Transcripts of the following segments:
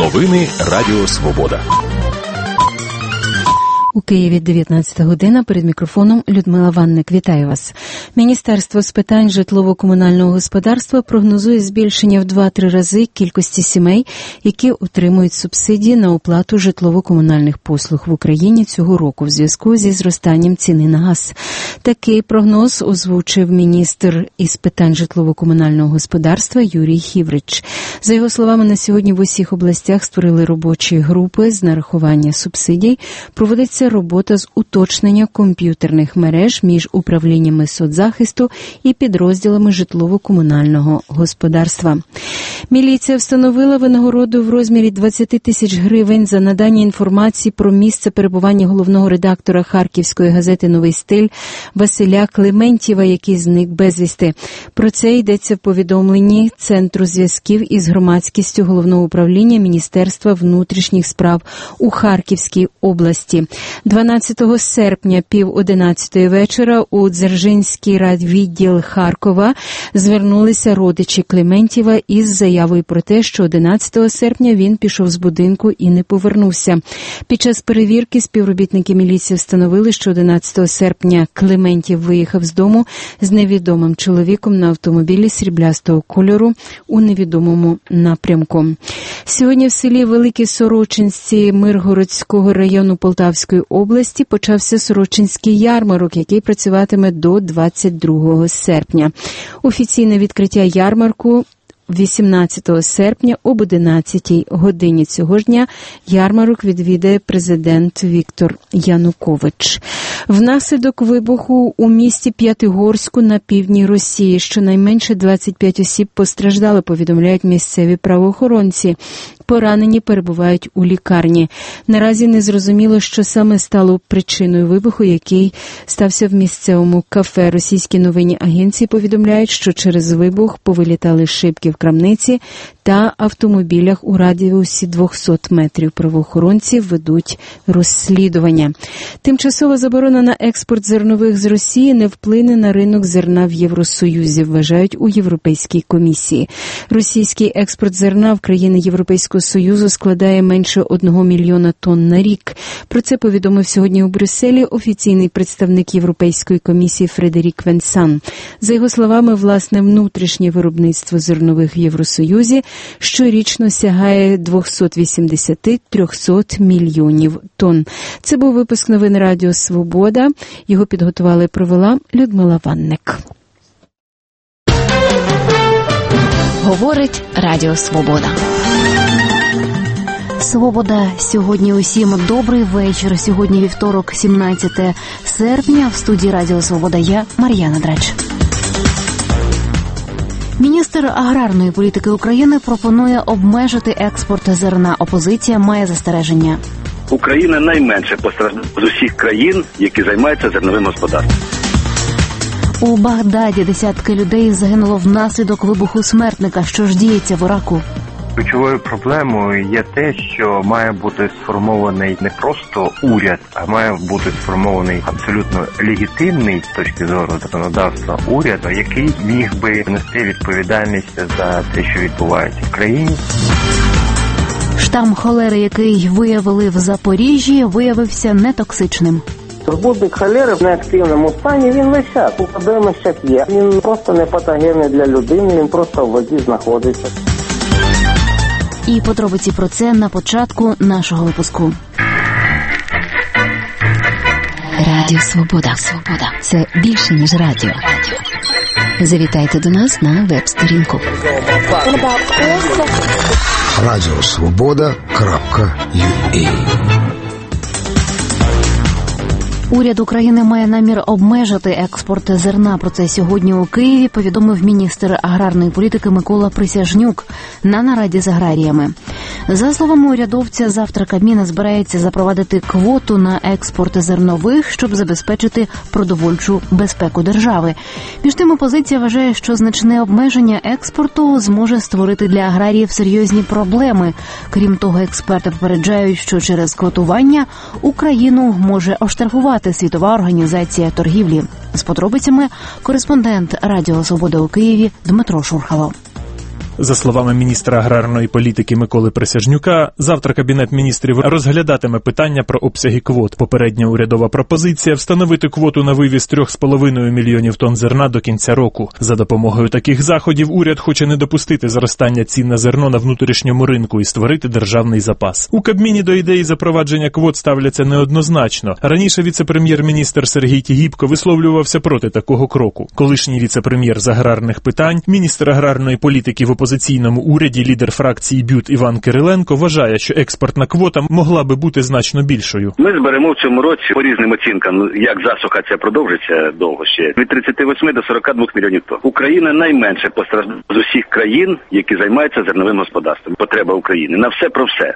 Новини Радіо Свобода. У Києві 19 година, перед мікрофоном Людмила Ванник. Вітаю вас. Міністерство з питань житлово-комунального господарства прогнозує збільшення в 2-3 рази кількості сімей, які отримують субсидії на оплату житлово-комунальних послуг в Україні цього року в зв'язку зі зростанням ціни на газ. Такий прогноз озвучив міністр із питань житлово-комунального господарства Юрій Хіврич. За його словами, на сьогодні в усіх областях створили робочі групи з нарахування субсидій, проводиться робота з уточнення комп'ютерних мереж між управліннями соцзахисту і підрозділами житлово-комунального господарства. Міліція встановила винагороду в розмірі 20 тисяч гривень за надання інформації про місце перебування головного редактора харківської газети «Новий стиль» Василя Клементьєва, який зник безвісти. Про це йдеться в повідомленні Центру зв'язків із громадськістю Головного управління Міністерства внутрішніх справ у Харківській області. 12 серпня 10:30 вечора у Дзержинський райвідділ Харкова звернулися родичі Клементьєва із заявою про те, що 11 серпня він пішов з будинку і не повернувся. Під час перевірки співробітники міліції встановили, що 11 серпня Клементьєв виїхав з дому з невідомим чоловіком на автомобілі сріблястого кольору у невідомому напрямку. Сьогодні в селі Великі Сорочинці Миргородського району Полтавської області почався Сорочинський ярмарок, який працюватиме до 22 серпня. Офіційне відкриття ярмарку 18 серпня об 11 годині цього ж дня ярмарок відвідає президент Віктор Янукович. Внаслідок вибуху у місті П'ятигорську на півдні Росії щонайменше 25 осіб постраждали, повідомляють місцеві правоохоронці. Поранені перебувають у лікарні. Наразі не зрозуміло, що саме стало причиною вибуху, який стався в місцевому кафе. Російські новинні агенції повідомляють, що через вибух повилітали шибки в крамниці та автомобілях у радіусі 200 метрів. Правоохоронці ведуть розслідування. Тимчасова заборона на експорт зернових з Росії не вплине на ринок зерна в Євросоюзі, вважають у Європейській комісії. Російський експорт зерна в країни Європейського Союзу складає менше 1 мільйона тонн на рік. Про це повідомив сьогодні у Брюсселі офіційний представник Європейської комісії Фредерік Венсан. За його словами, власне внутрішнє виробництво зернових в Євросоюзі щорічно сягає 280-300 мільйонів тонн. Це був випуск новин Радіо Свобода. Його підготувала і провела Людмила Ванник. Говорить Радіо Свобода. Свобода. Сьогодні усім добрий вечір. Сьогодні вівторок, 17 серпня. В студії Радіо Свобода я, Мар'яна Драч. Міністр аграрної політики України пропонує обмежити експорт зерна. Опозиція має застереження. Україна найменше постраждала з усіх країн, які займаються зерновим господарством. У Багдаді десятки людей загинуло внаслідок вибуху смертника. Що ж діється в Іраку? Ключовою проблемою є те, що має бути сформований не просто уряд, а має бути сформований абсолютно легітимний з точки зору законодавства уряд, який міг би нести відповідальність за те, що відбувається в країні. Штам холери, який виявили в Запоріжжі, виявився нетоксичним. Турботник холери в неактивному стані, він весь час, у подоймищах є. Він просто не патогенний для людини, він просто в воді знаходиться. І подробиці про це на початку нашого випуску. Радіо Свобода. Свобода. Це більше, ніж радіо. Завітайте до нас на веб-сторінку. Радіосвобода.ua. Уряд України має намір обмежити експорт зерна. Про це сьогодні у Києві повідомив міністр аграрної політики Микола Присяжнюк на нараді з аграріями. За словами урядовця, завтра Кабмін збирається запровадити квоту на експорт зернових, щоб забезпечити продовольчу безпеку держави. Між тим, опозиція вважає, що значне обмеження експорту зможе створити для аграріїв серйозні проблеми. Крім того, експерти попереджають, що через квотування Україну може оштрафувати Світова організація торгівлі. З подробицями кореспондент Радіо Свобода у Києві Дмитро Шурхало. За словами міністра аграрної політики Миколи Присяжнюка, завтра Кабінет міністрів розглядатиме питання про обсяги квот. Попередня урядова пропозиція – встановити квоту на вивіз 3,5 мільйонів тонн зерна до кінця року. За допомогою таких заходів уряд хоче не допустити зростання цін на зерно на внутрішньому ринку і створити державний запас. У Кабміні до ідеї запровадження квот ставляться неоднозначно. Раніше віце-прем'єр-міністр Сергій Тігіпко висловлювався проти такого кроку. Колишній віце-прем'єр з аграрних питань, міністр аграрної політики в опозиційному уряді, лідер фракції БЮТ Іван Кириленко вважає, що експортна квота могла би бути значно більшою. Ми зберемо в цьому році по різним оцінкам, як засуха ця продовжиться довго ще, від 38 до 42 мільйонів тонн. Україна найменше постраждала з усіх країн, які займаються зерновим господарством. Потреба України на все про все.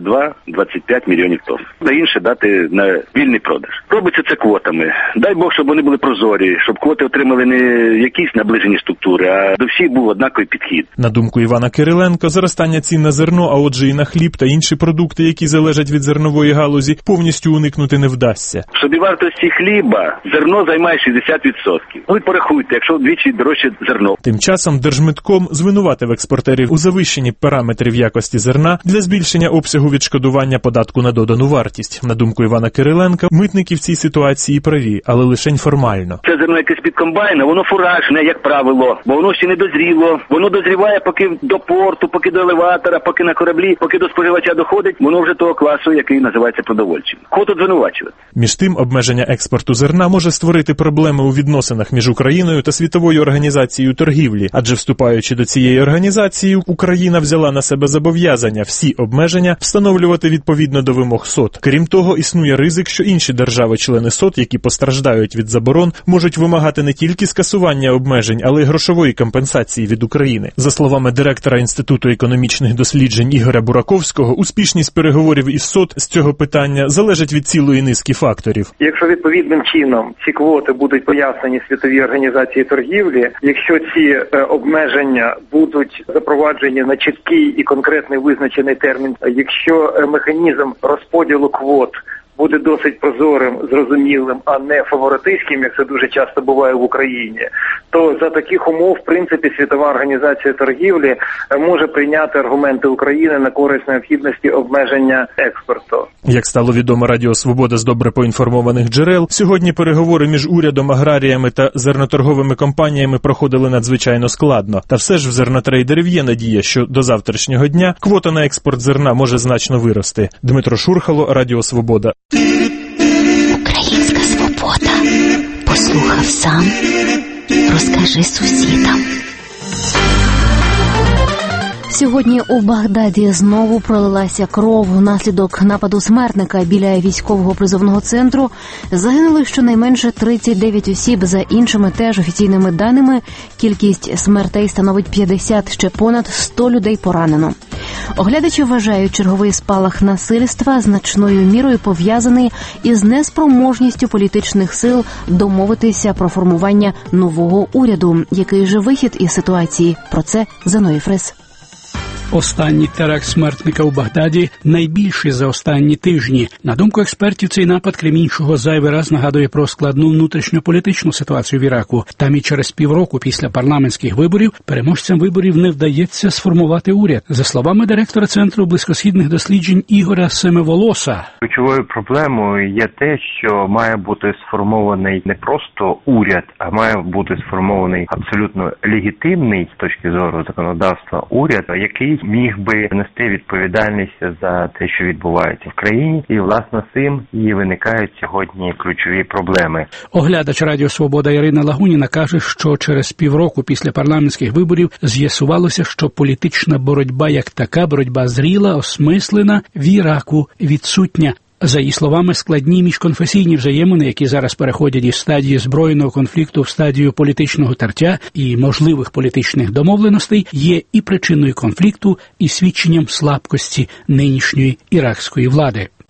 22-25 мільйонів тонн. Та інше дати на вільний продаж. Робиться це квотами. Дай Бог, щоб вони були прозорі, щоб квоти отримали не якісь наближені структури, а до всіх був однаковий підхід. На думку Івана Кириленко, зростання цін на зерно, а отже і на хліб та інші продукти, які залежать від зернової галузі, повністю уникнути не вдасться. В собівартості хліба зерно займає 60%. Ви порахуйте, якщо вдвічі дорожче зерно. Тим часом Держмитком звинуватив експортерів у завищенні параметрів якості зерна для збільшення обсягу відшкодування податку на додану вартість. На думку Івана Кириленка, митники в цій ситуації праві, але лишень формально. Це зерно, яке з-під комбайна, воно фуражне, як правило, бо воно ще не дозріло. Воно дозріває поки до порту, поки до елеватора, поки на кораблі, поки до споживача доходить, воно вже того класу, який називається продовольчим. Кого тут звинувачувати? Між тим, обмеження експорту зерна може створити проблеми у відносинах між Україною та Світовою організацією торгівлі, адже вступаючи до цієї організації, Україна взяла на себе зобов'язання всі обмеження встановлювати відповідно до вимог СОТ. Крім того, існує ризик, що інші держави-члени СОТ, які постраждають від заборон, можуть вимагати не тільки скасування обмежень, але й грошової компенсації від України. За словами директора Інституту економічних досліджень Ігоря Бураковського, успішність переговорів із СОТ з цього питання залежить від цілої низки факторів. Якщо відповідним чином ці квоти будуть пояснені Світовій організації торгівлі, якщо ці обмеження будуть запроваджені на чіткий і конкретний визначений термін, якщо механізм розподілу квот буде досить прозорим, зрозумілим, а не фаворитистським, як це дуже часто буває в Україні, то за таких умов, в принципі, Світова організація торгівлі може прийняти аргументи України на користь необхідності обмеження експорту. Як стало відомо Радіо Свобода з добре поінформованих джерел, сьогодні переговори між урядом, аграріями та зерноторговими компаніями проходили надзвичайно складно. Та все ж в зернотрейдерів є надія, що до завтрашнього дня квота на експорт зерна може значно вирости. Дмитро Шурхало, Радіо Свобода. Українська свобода. Послухав сам, розкажи сусідам. Сьогодні у Багдаді знову пролилася кров внаслідок нападу смертника біля військового призовного центру. Загинули щонайменше 39 осіб. За іншими теж офіційними даними, кількість смертей становить 50, ще понад 100 людей поранено. Оглядачі вважають, черговий спалах насильства значною мірою пов'язаний із неспроможністю політичних сил домовитися про формування нового уряду. Який же вихід із ситуації? Про це Зиновій Фрис. Останній теракт смертника у Багдаді найбільший за останні тижні. На думку експертів, цей напад, крім іншого, зайвий раз нагадує про складну внутрішньополітичну ситуацію в Іраку. Там і через півроку після парламентських виборів переможцям виборів не вдається сформувати уряд. За словами директора Центру близькосхідних досліджень Ігоря Семиволоса. Ключовою проблемою є те, що має бути сформований не просто уряд, а має бути сформований абсолютно легітимний з точки зору законодавства уряд, який міг би нести відповідальність за те, що відбувається в країні, і власне цим і виникають сьогодні ключові проблеми. Оглядач Радіо Свобода Ірина Лагуніна каже, що через півроку після парламентських виборів з'ясувалося, що політична боротьба як така, боротьба зріла, осмислена, в Іраку відсутня. За її словами, складні міжконфесійні взаємини, які зараз переходять із стадії збройного конфлікту в стадію політичного тертя і можливих політичних домовленостей, є і причиною конфлікту, і свідченням слабкості нинішньої іракської влади.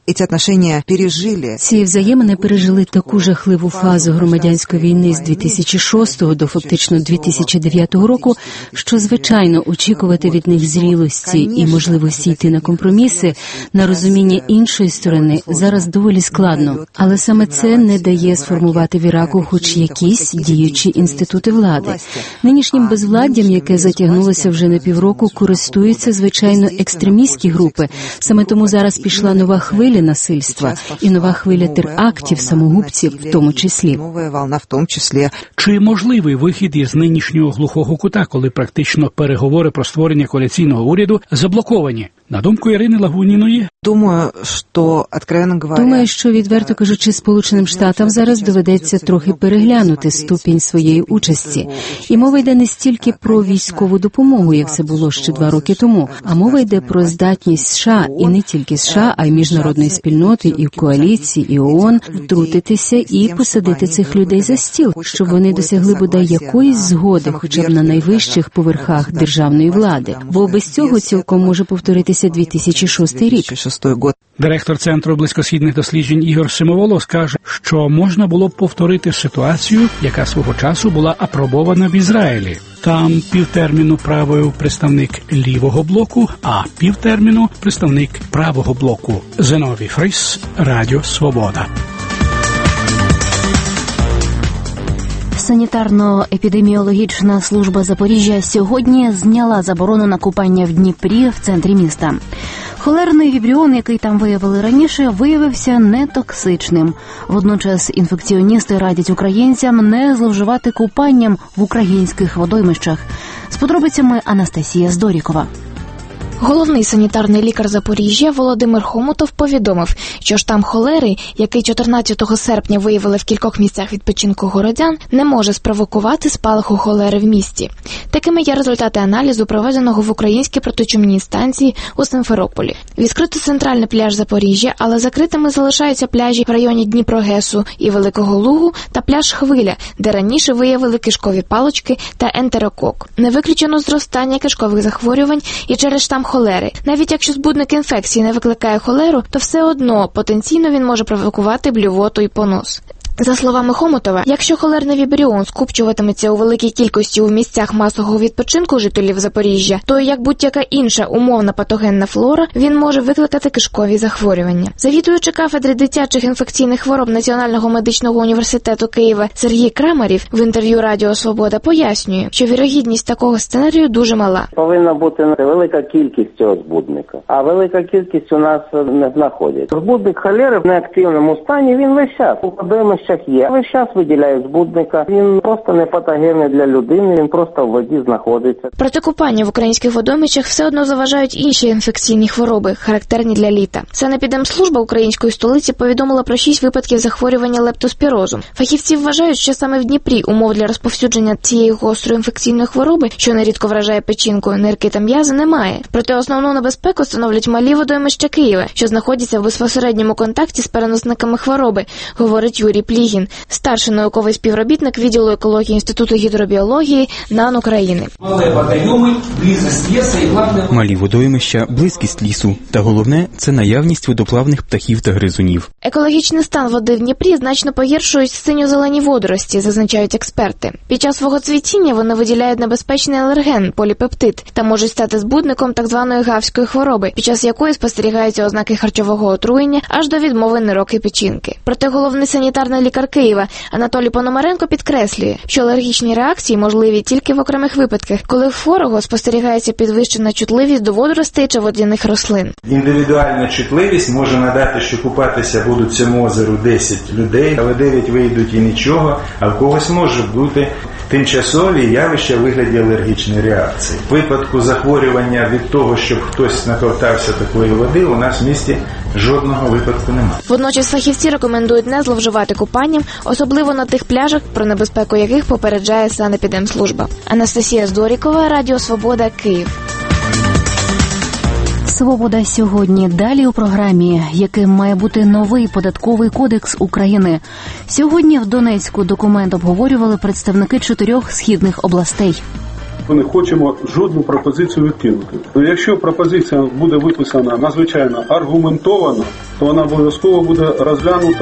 эти отношения пережили. Ці взаємини пережили таку жахливу фазу громадянської війни з 2006 до фактично 2009 року, що, звичайно, очікувати від них зрілості і можливості йти на компроміси, на розуміння іншої сторони зараз доволі складно. Але саме це не дає сформувати в Іраку хоч якісь діючі інститути влади. Нинішнім безвладдям, яке затягнулося вже на півроку, користуються, звичайно, екстремістські групи. Саме тому зараз пішла нова хвиля насильства і нова хвиля терактів, самогубців в тому числі. Чи можливий вихід із нинішнього глухого кута, коли практично переговори про створення коаліційного уряду заблоковані? На думку Ірини Лагуніної, думаю, що, відверто кажучи, Сполученим Штатам зараз доведеться трохи переглянути ступінь своєї участі. І мова йде не стільки про військову допомогу, як це було ще 2 роки тому, а мова йде про здатність США, і не тільки США, а й міжнародної спільноти, і коаліції, і ООН, втрутитися і посадити цих людей за стіл, щоб вони досягли бодай якоїсь згоди, хоча б на найвищих поверхах державної влади. Бо без цього цілком може повторитися 2006 рік. Директор Центру близькосхідних досліджень Ігор Симоволос каже, що можна було б повторити ситуацію, яка свого часу була апробована в Ізраїлі. Там півтерміну правив представник лівого блоку, а півтерміну представник правого блоку. Зиновій Фрис, Радіо Свобода. Санітарно-епідеміологічна служба Запоріжжя сьогодні зняла заборону на купання в Дніпрі в центрі міста. Холерний вібріон, який там виявили раніше, виявився нетоксичним. Водночас інфекціоністи радять українцям не зловживати купанням в українських водоймищах. З подробицями Анастасія Здорікова. Головний санітарний лікар Запоріжжя Володимир Хомутов повідомив, що штам холери, який 14 серпня виявили в кількох місцях відпочинку городян, не може спровокувати спалаху холери в місті. Такими є результати аналізу, проведеного в українській протичумній станції у Симферополі. Відкрито центральний пляж Запоріжжя, але закритими залишаються пляжі в районі Дніпрогесу і Великого Лугу та пляж Хвиля, де раніше виявили кишкові палички та ентерокок. Не виключено зростання кишкових захворювань і через штам холери. Навіть якщо збудник інфекції не викликає холеру, то все одно потенційно він може провокувати блювоту і понос. За словами Хомутова, якщо холерний вібріон скупчуватиметься у великій кількості у місцях масового відпочинку жителів Запоріжжя, то, як будь-яка інша умовна патогенна флора, він може викликати кишкові захворювання. Завідуючий кафедри дитячих інфекційних хвороб Національного медичного університету Києва Сергій Крамарів в інтерв'ю Радіо Свобода пояснює, що вірогідність такого сценарію дуже мала. Повинна бути велика кількість цього збудника, а велика кількість у нас не знаходиться. Збудник холери в неактивному стані, він весь час у водоймищах є. Весь час виділяє збудника. Він просто не патогенний для людини, він просто в воді знаходиться. Проте купання в українських водоймищах все одно заважають інші інфекційні хвороби, характерні для літа. Санепідемслужба української столиці повідомила про 6 випадків захворювання лептоспірозом. Фахівці вважають, що саме в Дніпрі умов для розповсюдження цієї гострої інфекційної хвороби, що нерідко вражає печінку, нирки та м'язи, немає. Проте основну небезпеку становлять малі водоймища Києва, що знаходяться в безпосередньому контакті з переносниками хвороби, говорить Юрій Плігін, старший науковий співробітник відділу екології Інституту гідробіології НАН України. Малі водоймища, близькість лісу. Та головне – це наявність водоплавних птахів та гризунів. Екологічний стан води в Дніпрі значно погіршують синьо-зелені водорості, зазначають експерти. Під час свого цвітіння вони виділяють небезпечний алерген – поліпептид та можуть стати збудником так званої гавської хвороби, під час якої спостерігаються ознаки харчового отруєння аж до відмови нирок і печінки. Проте головний санітарний лікар Києва Анатолій Пономаренко підкреслює, що алергічні реакції можливі тільки в окремих випадках, коли в хворого спостерігається підвищена чутливість до водоростей чи водяних рослин. Індивідуальна чутливість може надати, що купатися будуть в цьому озеру 10 людей, але 9 вийдуть і нічого, а в когось може бути тимчасові явища в вигляді алергічної реакції. В випадку захворювання від того, щоб хтось наковтався такої води, у нас в місті жодного випадку немає. Водночас фахівці рекомендують не зловживати купанням, особливо на тих пляжах, про небезпеку яких попереджає Санепідемслужба. Анастасія Здорікова, Радіо Свобода, Київ. «Свобода сьогодні». Далі у програмі, яким має бути новий податковий кодекс України. Сьогодні в Донецьку документ обговорювали представники 4 східних областей. Ми не хочемо жодну пропозицію відкинути. Якщо пропозиція буде виписана надзвичайно аргументовано, то вона обов'язково буде розглянута.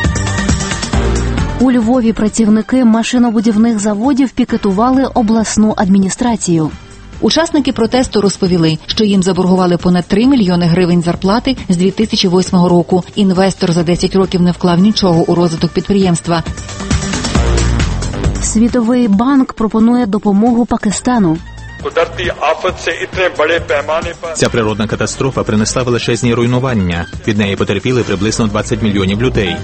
У Львові працівники машинобудівних заводів пікетували обласну адміністрацію. Учасники протесту розповіли, що їм заборгували понад 3 мільйони гривень зарплати з 2008 року. Інвестор за 10 років не вклав нічого у розвиток підприємства. Світовий банк пропонує допомогу Пакистану. Ця природна катастрофа принесла величезні руйнування. Від неї потерпіли приблизно 20 мільйонів людей.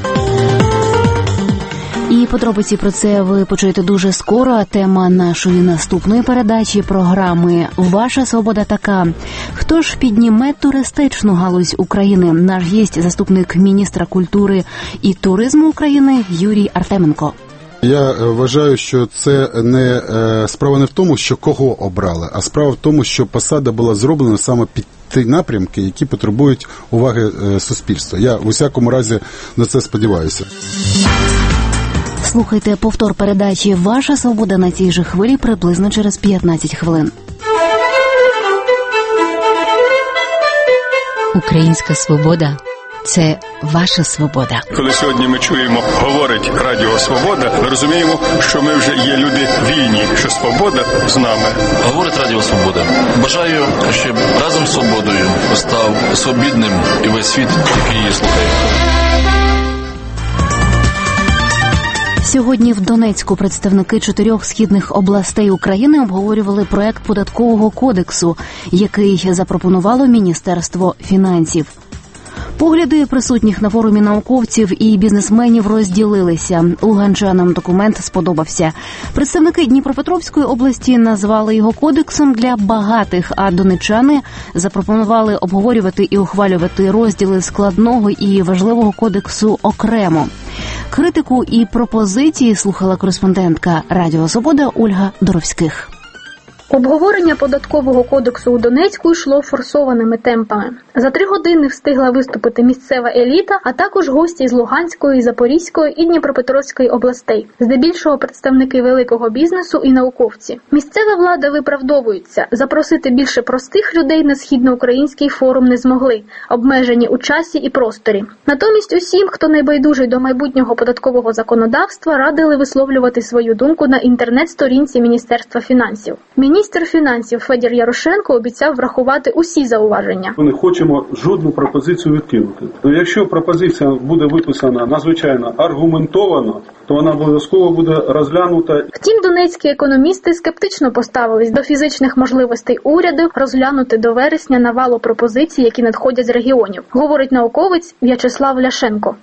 І подробиці про це ви почуєте дуже скоро. Тема нашої наступної передачі програми «Ваша свобода така». Хто ж підніме туристичну галузь України? Наш гість – заступник міністра культури і туризму України Юрій Артеменко. Я вважаю, що це не справа не в тому, що кого обрали, а справа в тому, що посада була зроблена саме під ті напрямки, які потребують уваги суспільства. Я в усякому разі на це сподіваюся. Слухайте повтор передачі «Ваша свобода» на цій же хвилі приблизно через 15 хвилин. Українська свобода – це ваша свобода. Коли сьогодні ми чуємо, говорить Радіо Свобода, ми розуміємо, що ми вже є люди вільні, що свобода з нами. Говорить Радіо Свобода. Бажаю, щоб разом з свободою став свобідним і весь світ, який її слухає. Сьогодні в Донецьку представники 4 східних областей України обговорювали проект податкового кодексу, який запропонувало Міністерство фінансів. Погляди присутніх на форумі науковців і бізнесменів розділилися. Луганчанам документ сподобався. Представники Дніпропетровської області назвали його кодексом для багатих, а донеччани запропонували обговорювати і ухвалювати розділи складного і важливого кодексу окремо. Критику і пропозиції слухала кореспондентка Радіо Свобода Ольга Доровських. Обговорення податкового кодексу у Донецьку йшло форсованими темпами. За 3 години встигла виступити місцева еліта, а також гості з Луганської, Запорізької і Дніпропетровської областей. Здебільшого представники великого бізнесу і науковці. Місцева влада виправдовується. Запросити більше простих людей на східноукраїнський форум не змогли, обмежені у часі і просторі. Натомість усім, хто найбайдужий до майбутнього податкового законодавства, радили висловлювати свою думку на інтернет-сторінці Міністерства фінансів. Міністр фінансів Федір Ярошенко обіцяв врахувати усі зауваження. Ми не хочемо жодну пропозицію відкинути. Якщо пропозиція буде виписана надзвичайно аргументовано, то вона обов'язково буде розглянута. Втім, донецькі економісти скептично поставились до фізичних можливостей уряду розглянути до вересня навалу пропозицій, які надходять з регіонів, говорить науковець В'ячеслав Ляшенко.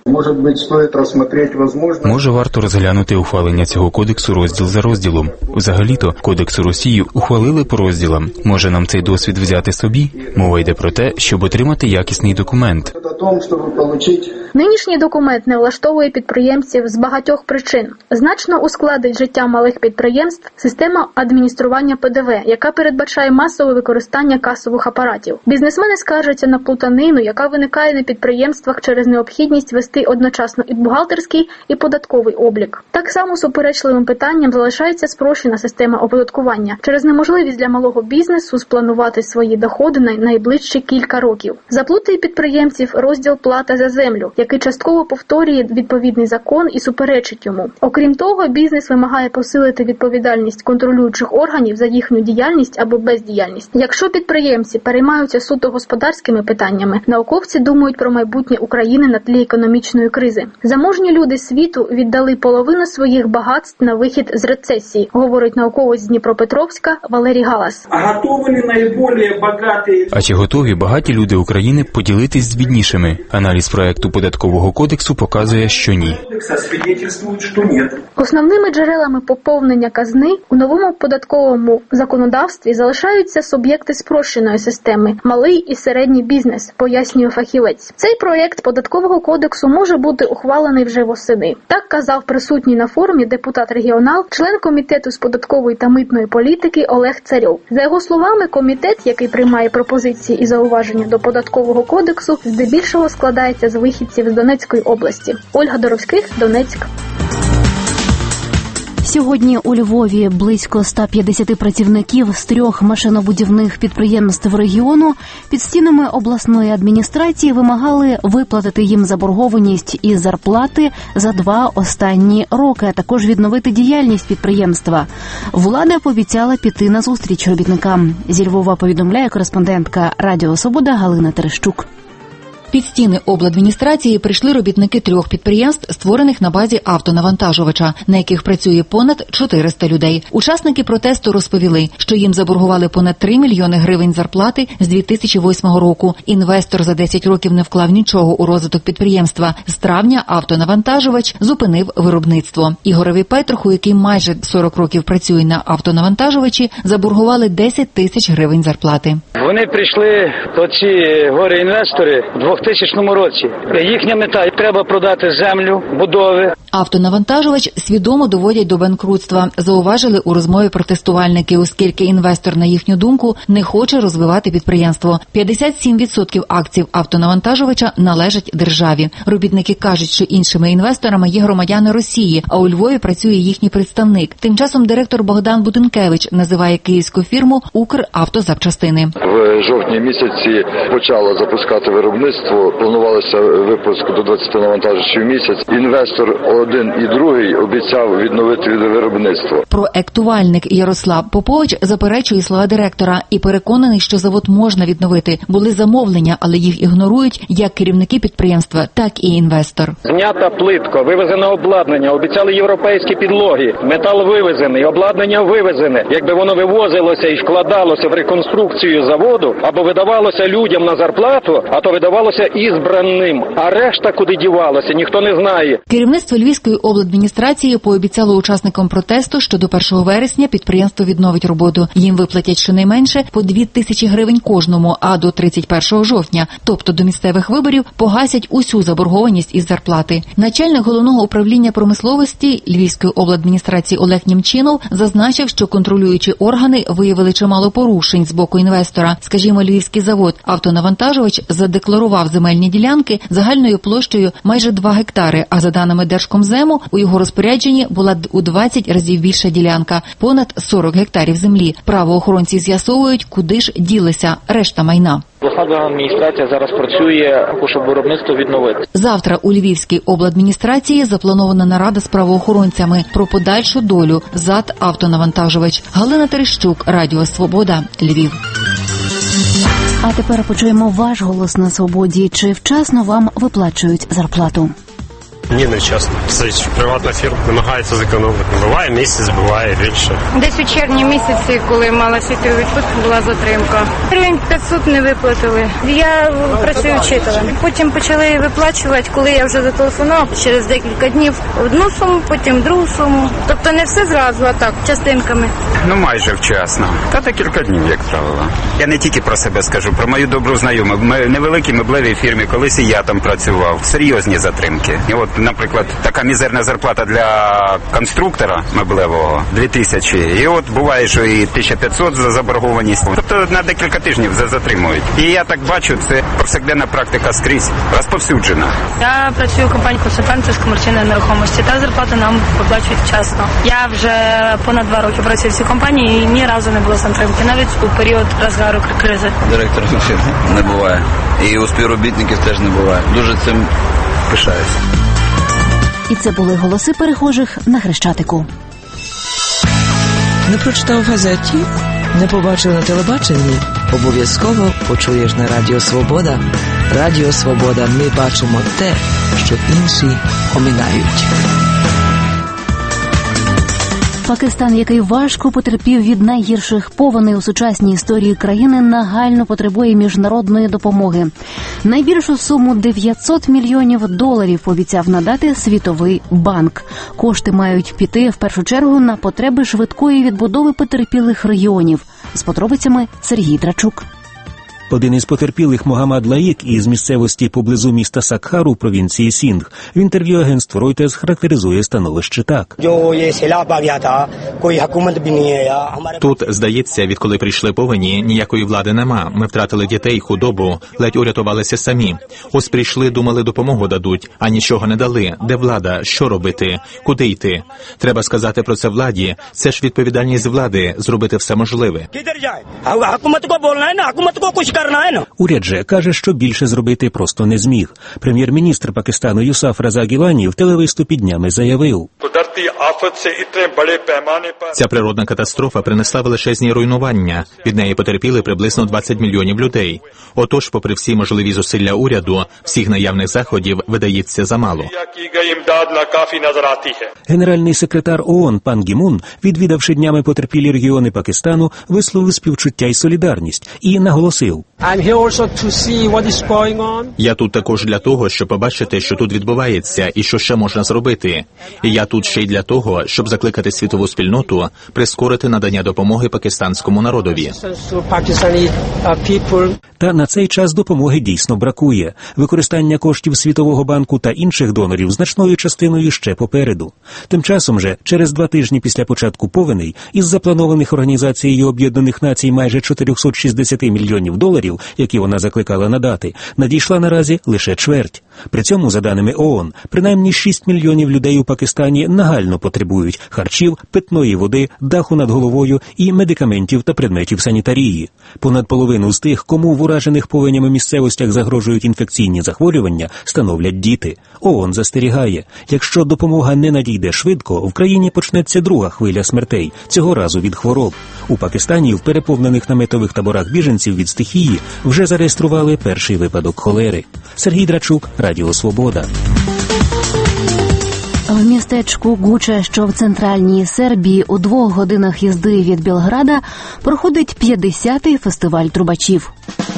Може, варто розглянути ухвалення цього кодексу розділ за розділом. Взагалі-то кодексу Росії ухвалили по розділам. Може нам цей досвід взяти собі? Мова йде про те, щоб отримати якісний документ. Нинішній документ не влаштовує підприємців з багатьох причин. Значно ускладить життя малих підприємств система адміністрування ПДВ, яка передбачає масове використання касових апаратів. Бізнесмени скаржаться на плутанину, яка виникає на підприємствах через необхідність вести одночасно і бухгалтерський, і податковий облік. Так само суперечливим питанням залишається спрощена система оподаткування через неможливість для малого бізнесу спланувати свої доходи на найближчі кілька років. Заплутає підприємців розділ «Плата за землю», який частково повторює відповідний закон і суперечить йому. Окрім того, бізнес вимагає посилити відповідальність контролюючих органів за їхню діяльність або бездіяльність. Якщо підприємці переймаються суто господарськими питаннями, науковці думають про майбутнє України на тлі економічної кризи. Заможні люди світу віддали половину своїх багатств на вихід з рецесії, говорить науковець з Дніпропетровська Валерій Галас. А чи готові багаті люди України поділитись з біднішими? Аналіз проекту податкового кодексу показує, що ні. Основними джерелами поповнення казни у новому податковому законодавстві залишаються суб'єкти спрощеної системи – малий і середній бізнес, пояснює фахівець. Цей проєкт податкового кодексу може бути ухвалений вже восени. Так казав присутній на форумі депутат-регіонал, член комітету з податкової та митної політики Олег Царьов. За його словами, комітет, який приймає пропозиції і зауваження до податкового кодексу, здебільшого складається з вихідців з Донецької області. Ольга Доровських, Донецьк. Сьогодні у Львові близько 150 працівників з 3 машинобудівних підприємств регіону під стінами обласної адміністрації вимагали виплатити їм заборгованість із зарплати за 2 останні роки, а також відновити діяльність підприємства. Влада пообіцяла піти на зустріч робітникам. Зі Львова повідомляє кореспондентка Радіо Свобода Галина Терещук. Під стіни обладміністрації прийшли робітники 3 підприємств, створених на базі автонавантажувача, на яких працює понад 400 людей. Учасники протесту розповіли, що їм заборгували понад 3 мільйони гривень зарплати з 2008 року. Інвестор за 10 років не вклав нічого у розвиток підприємства. З травня автонавантажувач зупинив виробництво. Ігорові Петруху, який майже 40 років працює на автонавантажувачі, заборгували 10 тисяч гривень зарплати. Вони прийшли, оці горе-інвестори, в 2000 році. Їхня мета – треба продати землю, будови. Автонавантажувач свідомо доводять до банкрутства, зауважили у розмові протестувальники, оскільки інвестор, на їхню думку, не хоче розвивати підприємство. 57% акцій автонавантажувача належать державі. Робітники кажуть, що іншими інвесторами є громадяни Росії, а у Львові працює їхній представник. Тим часом директор Богдан Бутенкевич називає київську фірму «Укравтозапчастини». В жовтні місяці почало запускати виробництво, планувалося випуск до 20 навантажувачів в місяць. Інвестор один і другий обіцяв відновити виробництво. Проектувальник Ярослав Попович заперечує слова директора і переконаний, що завод можна відновити. Були замовлення, але їх ігнорують як керівники підприємства, так і інвестор. Знята плитка, вивезене обладнання, обіцяли європейські підлоги, метал вивезений, обладнання вивезене. Якби воно вивозилося і вкладалося в реконструкцію заводу, або видавалося людям на зарплату, а то видавалося ізбраним, а решта куди дівалося, ніхто не знає. Керівництво Львівської обладміністрації пообіцяло учасникам протесту, що до 1 вересня підприємство відновить роботу. Їм виплатять щонайменше по 2 тисячі гривень кожному, а до 31 жовтня, тобто до місцевих виборів, погасять усю заборгованість із зарплати. Начальник головного управління промисловості Львівської обладміністрації Олег Німчинов зазначив, що контролюючі органи виявили чимало порушень з боку інвестора. Скажімо, Львівський завод «Автонавантажувач» задекларував земельні ділянки загальною площею майже 2 гектари, а за даними Держкомзему, у його розпорядженні була у 20 разів більша ділянка – понад 40 гектарів землі. Правоохоронці з'ясовують, куди ж ділися решта майна. Обласна адміністрація зараз працює, щоб виробництво відновити. Завтра у Львівській обладміністрації запланована нарада з правоохоронцями про подальшу долю ЗАД «Автонавантажувач». Галина Терещук, Радіо Свобода, Львів. А тепер почуємо ваш голос на свободі. Чи вчасно вам виплачують зарплату? Ні, не вчасно. Це приватна фірма, намагається зекономити. Буває місяць, буває більше. Десь у червні місяці, коли мала світову відпустку, була затримка. Гривень 500 не виплатили. Я працюю вчителем. Потім почали виплачувати, коли я вже зателефонував, через декілька днів одну суму, потім другу суму. Тобто не все зразу, а так, частинками. Майже вчасно. Та декілька днів, як правило. Я не тільки про себе скажу, про мою добру знайому. В невеликій меблевій фірмі, колись і я там працював. Серйозні затримки. І от, наприклад, така мізерна зарплата для конструктора меблевого – 2000. І от буває, що і 1500 за заборгованість. Тобто на декілька тижнів затримують. І я так бачу, це повсякденна практика скрізь розповсюджена. Я працюю в компанії консультанта з комерційної нерухомості. Та зарплата нам виплачують вчасно. Я вже понад 2 роки працюю в цій компанії і ні разу не було затримки, навіть у період розгару кризи. Директор не буває. І у співробітників теж не буває. Дуже цим пишаюся. І це були голоси перехожих на Хрещатику. Не прочитав в газеті? Не побачив на телебаченні? Обов'язково почуєш на Радіо Свобода. Радіо Свобода. Ми бачимо те, що інші оминають. Пакистан, який важко потерпів від найгірших повеней у сучасній історії країни, нагально потребує міжнародної допомоги. Найбільшу суму $900 мільйонів обіцяв надати Світовий банк. Кошти мають піти в першу чергу на потреби швидкої відбудови потерпілих регіонів. З подробицями Сергій Драчук. Один із потерпілих Могамад Лаїк із місцевості поблизу міста Сакхар у провінції Сіндх в інтерв'ю агентству Reuters характеризує становище так. Тут, здається, відколи прийшли повені, ніякої влади нема. Ми втратили дітей, худобу, ледь урятувалися самі. Ось прийшли, думали, допомогу дадуть, а нічого не дали. Де влада? Що робити? Куди йти? Треба сказати про це владі. Це ж відповідальність влади – зробити все можливе. Уряд же каже, що більше зробити просто не зміг. Прем'єр-міністр Пакистану Юсаф Раза Гілані в телевиступі днями заявив: Ця природна катастрофа принесла величезні руйнування. Від неї потерпіли приблизно 20 мільйонів людей. Отож, попри всі можливі зусилля уряду, всіх наявних заходів видається замало. Генеральний секретар ООН пан Гі Мун, відвідавши днями потерпілі регіони Пакистану, висловив співчуття і солідарність і наголосив: Я тут також для того, щоб побачити, що тут відбувається і що ще можна зробити. І я тут ще й для того, щоб закликати світову спільноту прискорити надання допомоги пакистанському народові. Та на цей час допомоги дійсно бракує. Використання коштів Світового банку та інших донорів значною частиною ще попереду. Тим часом же, через 2 тижні після початку повеней, із запланованих Організацією Об'єднаних Націй майже 460 мільйонів доларів, які вона закликала надати, надійшла наразі лише чверть. При цьому, за даними ООН, принаймні 6 мільйонів людей у Пакистані нагально потребують харчів, питної води, даху над головою і медикаментів та предметів санітарії. Понад половину з тих, кому в уражених повенями місцевостях загрожують інфекційні захворювання, становлять діти. ООН застерігає, якщо допомога не надійде швидко, в країні почнеться друга хвиля смертей, цього разу від хвороб. У Пакистані в переповнених наметових таборах біженців від стихії вже зареєстрували перший випадок холери. Сергій Драчук, Радіо Свобода. В містечку Гуча, що в центральній Сербії, у 2 годинах їзди від Білграда, проходить 50-й фестиваль трубачів.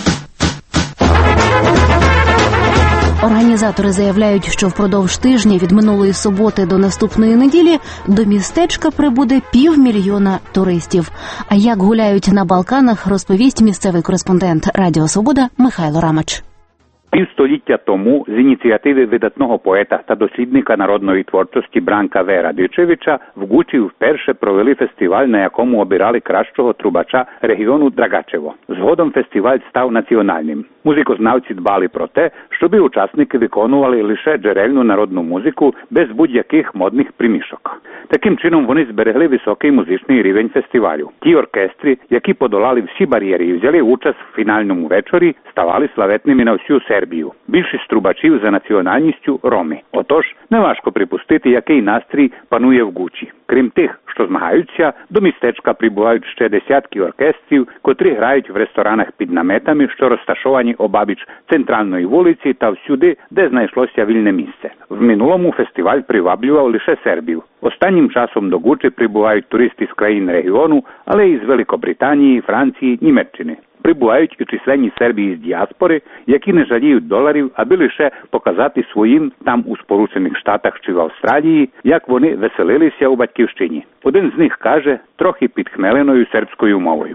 Організатори заявляють, що впродовж тижня від минулої суботи до наступної неділі до містечка прибуде 500 000 туристів. А як гуляють на Балканах, розповість місцевий кореспондент Радіо Свобода Михайло Рамач. Півстоліття тому з ініціативи видатного поета та дослідника народної творчості Бранка В. Радичевича в Гучі вперше провели фестиваль, на якому обирали кращого трубача регіону Драгачево. Згодом фестиваль став національним. Музикознавці дбали про те, щоб учасники виконували лише джерельну народну музику без будь-яких модних примішок. Таким чином вони зберегли високий музичний рівень фестивалю. Ті оркестри, які подолали всі бар'єри і взяли участь в фінальному вечорі, ставали славетними на всю Сербію. Більшість трубачів за національністю – роми. Отож, неважко припустити, який настрій панує в Гучі. Крім тих, що змагаються, до містечка прибувають ще десятки оркестрів, котрі грають в ресторанах під наметами, що розташовані обабіч центральної вулиці та всюди, де знайшлося вільне місце. В минулому фестиваль приваблював лише сербів. Останнім часом до Гучі прибувають туристи з країн регіону, але і з Великобританії, Франції, Німеччини. Прибувають і численні сербії з діаспори, які не жаліють доларів, аби лише показати своїм там у Сполучених Штатах чи в Австралії, як вони веселилися у батьківщині. Один з них каже трохи підхмеленою сербською мовою.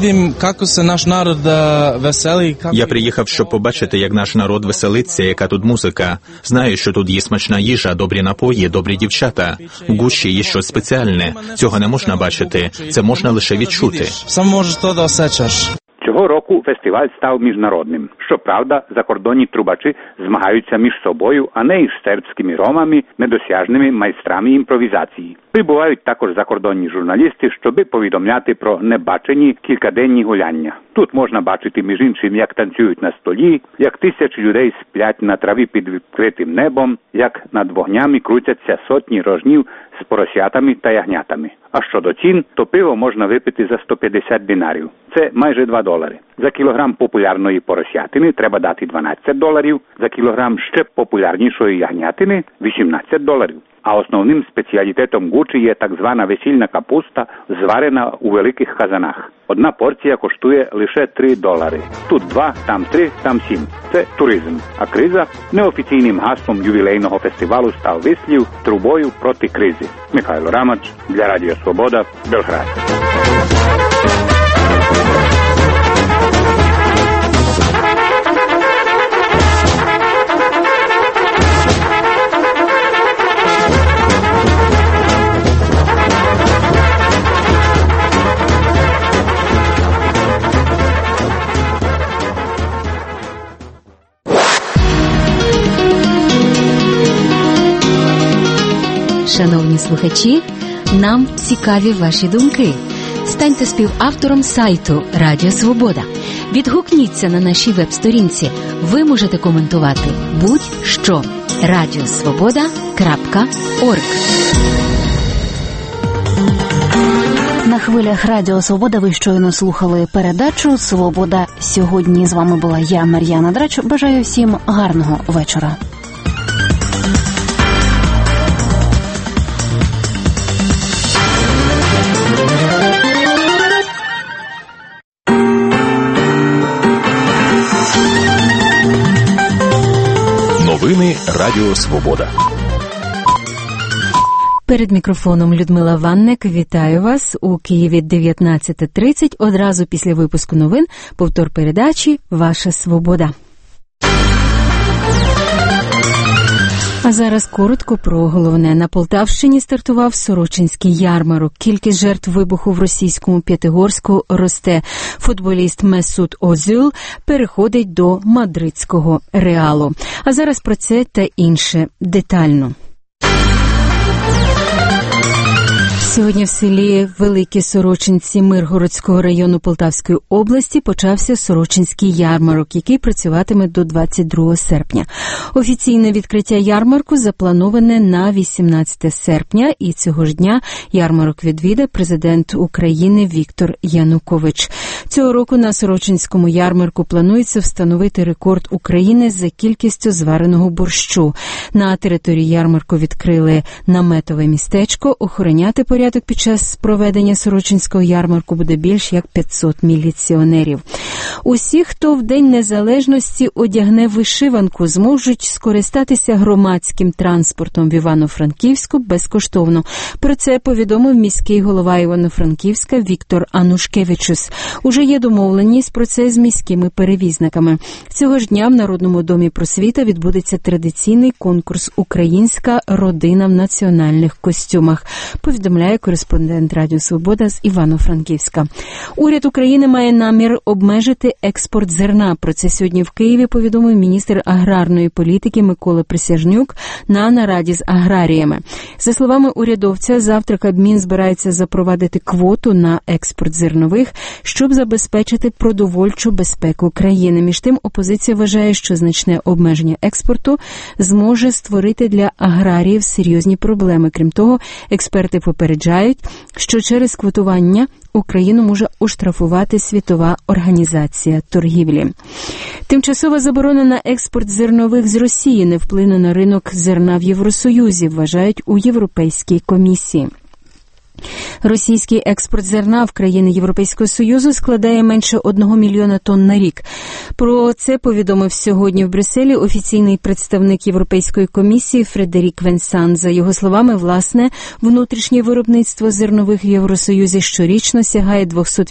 Я приїхав, щоб побачити, як наш народ веселиться, яка тут музика. Знаю, що тут є смачна їжа, добрі напої, добрі дівчата. В Гучі є щось спеціальне. Цього не можна бачити, це можна лише відчути. Цього року фестиваль став міжнародним. Щоправда, закордонні трубачі змагаються між собою, а не із сербськими ромами, недосяжними майстрами імпровізації. Прибувають також закордонні журналісти, щоби повідомляти про небачені кількаденні гуляння. Тут можна бачити, між іншим, як танцюють на столі, як тисячі людей сплять на траві під відкритим небом, як над вогнями крутяться сотні рожнів з поросятами та ягнятами. А щодо цін, то пиво можна випити за 150 динарів. Це майже $2. За кілограм популярної поросятини треба дати $12, за кілограм ще популярнішої ягнятини – $18. А основним спеціалітетом Гучі є так звана весільна капуста, зварена у великих казанах. Одна порція коштує лише $3. Тут 2, там 3, там 7. Це туризм. А криза – неофіційним гаслом ювілейного фестивалу став вислів «Трубою проти кризи». Михайло Рамач для Радіо Свобода, Белград. Шановні слухачі, нам цікаві ваші думки. Станьте співавтором сайту Радіо Свобода. Відгукніться на нашій веб-сторінці. Ви можете коментувати будь-що. radiosvoboda.org. На хвилях Радіо Свобода ви щойно слухали передачу «Свобода сьогодні». З вами була я, Мар'яна Драч. Бажаю всім гарного вечора. Новини Радіо Свобода. Перед мікрофоном Людмила Ванник. Вітаю вас. У Києві 19:30. Одразу після випуску новин повтор передачі «Ваша свобода». А зараз коротко про головне. На Полтавщині стартував Сорочинський ярмарок. Кількість жертв вибуху в російському П'ятигорську росте. Футболіст Месут Озил переходить до мадридського Реалу. А зараз про це та інше детально. Сьогодні в селі Великі Сорочинці Миргородського району Полтавської області почався Сорочинський ярмарок, який працюватиме до 22 серпня. Офіційне відкриття ярмарку заплановане на 18 серпня, і цього ж дня ярмарок відвідає президент України Віктор Янукович. Цього року на Сорочинському ярмарку планується встановити рекорд України за кількістю звареного борщу. На території ярмарку відкрили наметове містечко. Охороняти порядок під час проведення Сорочинського ярмарку буде більш як 500 міліціонерів. Усі, хто в День Незалежності одягне вишиванку, зможуть скористатися громадським транспортом в Івано-Франківську безкоштовно. Про це повідомив міський голова Івано-Франківська Віктор Анушкевичус. Уже є домовленість про це з міськими перевізниками. Цього ж дня в Народному домі просвіта відбудеться традиційний конкурс «Українська родина в національних костюмах», повідомляє кореспондент Радіо Свобода з Івано-Франківська. Уряд України має намір обмежити експорт зерна. Про це сьогодні в Києві повідомив міністр аграрної політики Микола Присяжнюк на нараді з аграріями. За словами урядовця, завтра Кабмін збирається запровадити квоту на експорт зернових, щоб забезпечити продовольчу безпеку країни. Між тим, опозиція вважає, що значне обмеження експорту зможе створити для аграріїв серйозні проблеми. Крім того, експерти попереджають, що через квотування Україну може оштрафувати Світова організація торгівлі. Тимчасова заборона на експорт зернових з Росії не вплине на ринок зерна в Євросоюзі, вважають у Європейській комісії. Російський експорт зерна в країни Європейського Союзу складає менше 1 мільйона тонн на рік. Про це повідомив сьогодні в Брюсселі офіційний представник Європейської комісії Фредерік Венсан. За його словами, власне, внутрішнє виробництво зернових в Євросоюзі щорічно сягає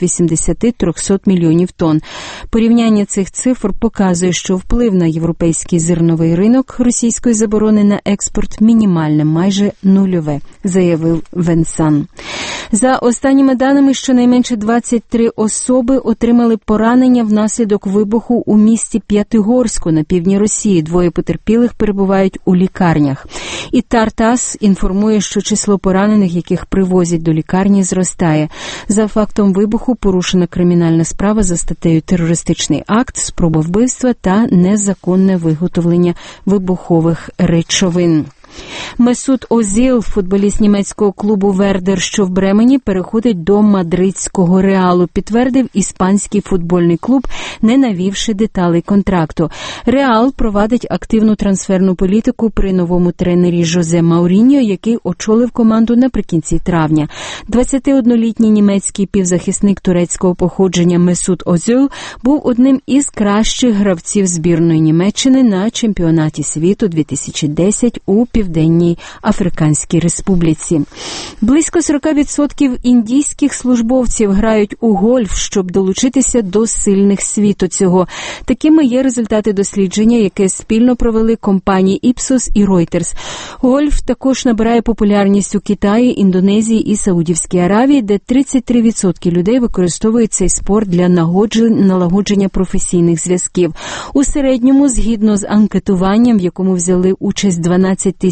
280-300 мільйонів тонн. Порівняння цих цифр показує, що вплив на європейський зерновий ринок російської заборони на експорт мінімальне, майже нульове, заявив Венсан. За останніми даними, щонайменше 23 особи отримали поранення внаслідок вибуху у місті П'ятигорську на півдні Росії. 2 потерпілих перебувають у лікарнях. І Тартас інформує, що число поранених, яких привозять до лікарні, зростає. За фактом вибуху порушена кримінальна справа за статтею «Терористичний акт», «Спроба вбивства» та «Незаконне виготовлення вибухових речовин». Месут Озіл, футболіст німецького клубу «Вердер», що в Бремені, переходить до мадридського Реалу, підтвердив іспанський футбольний клуб, не навівши деталей контракту. Реал провадить активну трансферну політику при новому тренері Жозе Мауріньо, який очолив команду наприкінці травня. 21-літній німецький півзахисник турецького походження Месут Озіл був одним із кращих гравців збірної Німеччини на чемпіонаті світу 2010 у Південній Африканській Республіці. Близько 40% індійських службовців грають у гольф, щоб долучитися до сильних світу цього. Такими є результати дослідження, яке спільно провели компанії Ipsos і Reuters. Гольф також набирає популярність у Китаї, Індонезії і Саудівській Аравії, де 33% людей використовують цей спорт для налагодження професійних зв'язків. У середньому, згідно з анкетуванням, в якому взяли участь 12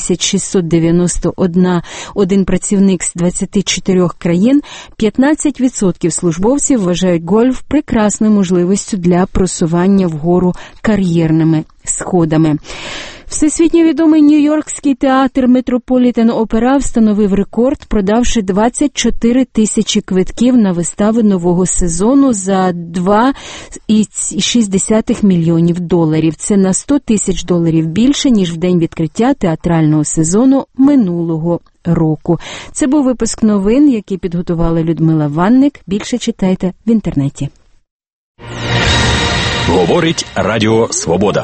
691 працівник з 24 країн, 15% службовців вважають гольф прекрасною можливістю для просування вгору кар'єрними сходами. Всесвітньо відомий Нью-Йоркський театр Метрополітен Опера встановив рекорд, продавши 24 тисячі квитків на вистави нового сезону за $2,6 мільйонів. Це на $100 тисяч більше, ніж в день відкриття театрального сезону минулого року. Це був випуск новин, який підготувала Людмила Ванник. Більше читайте в інтернеті. Говорить Радіо Свобода.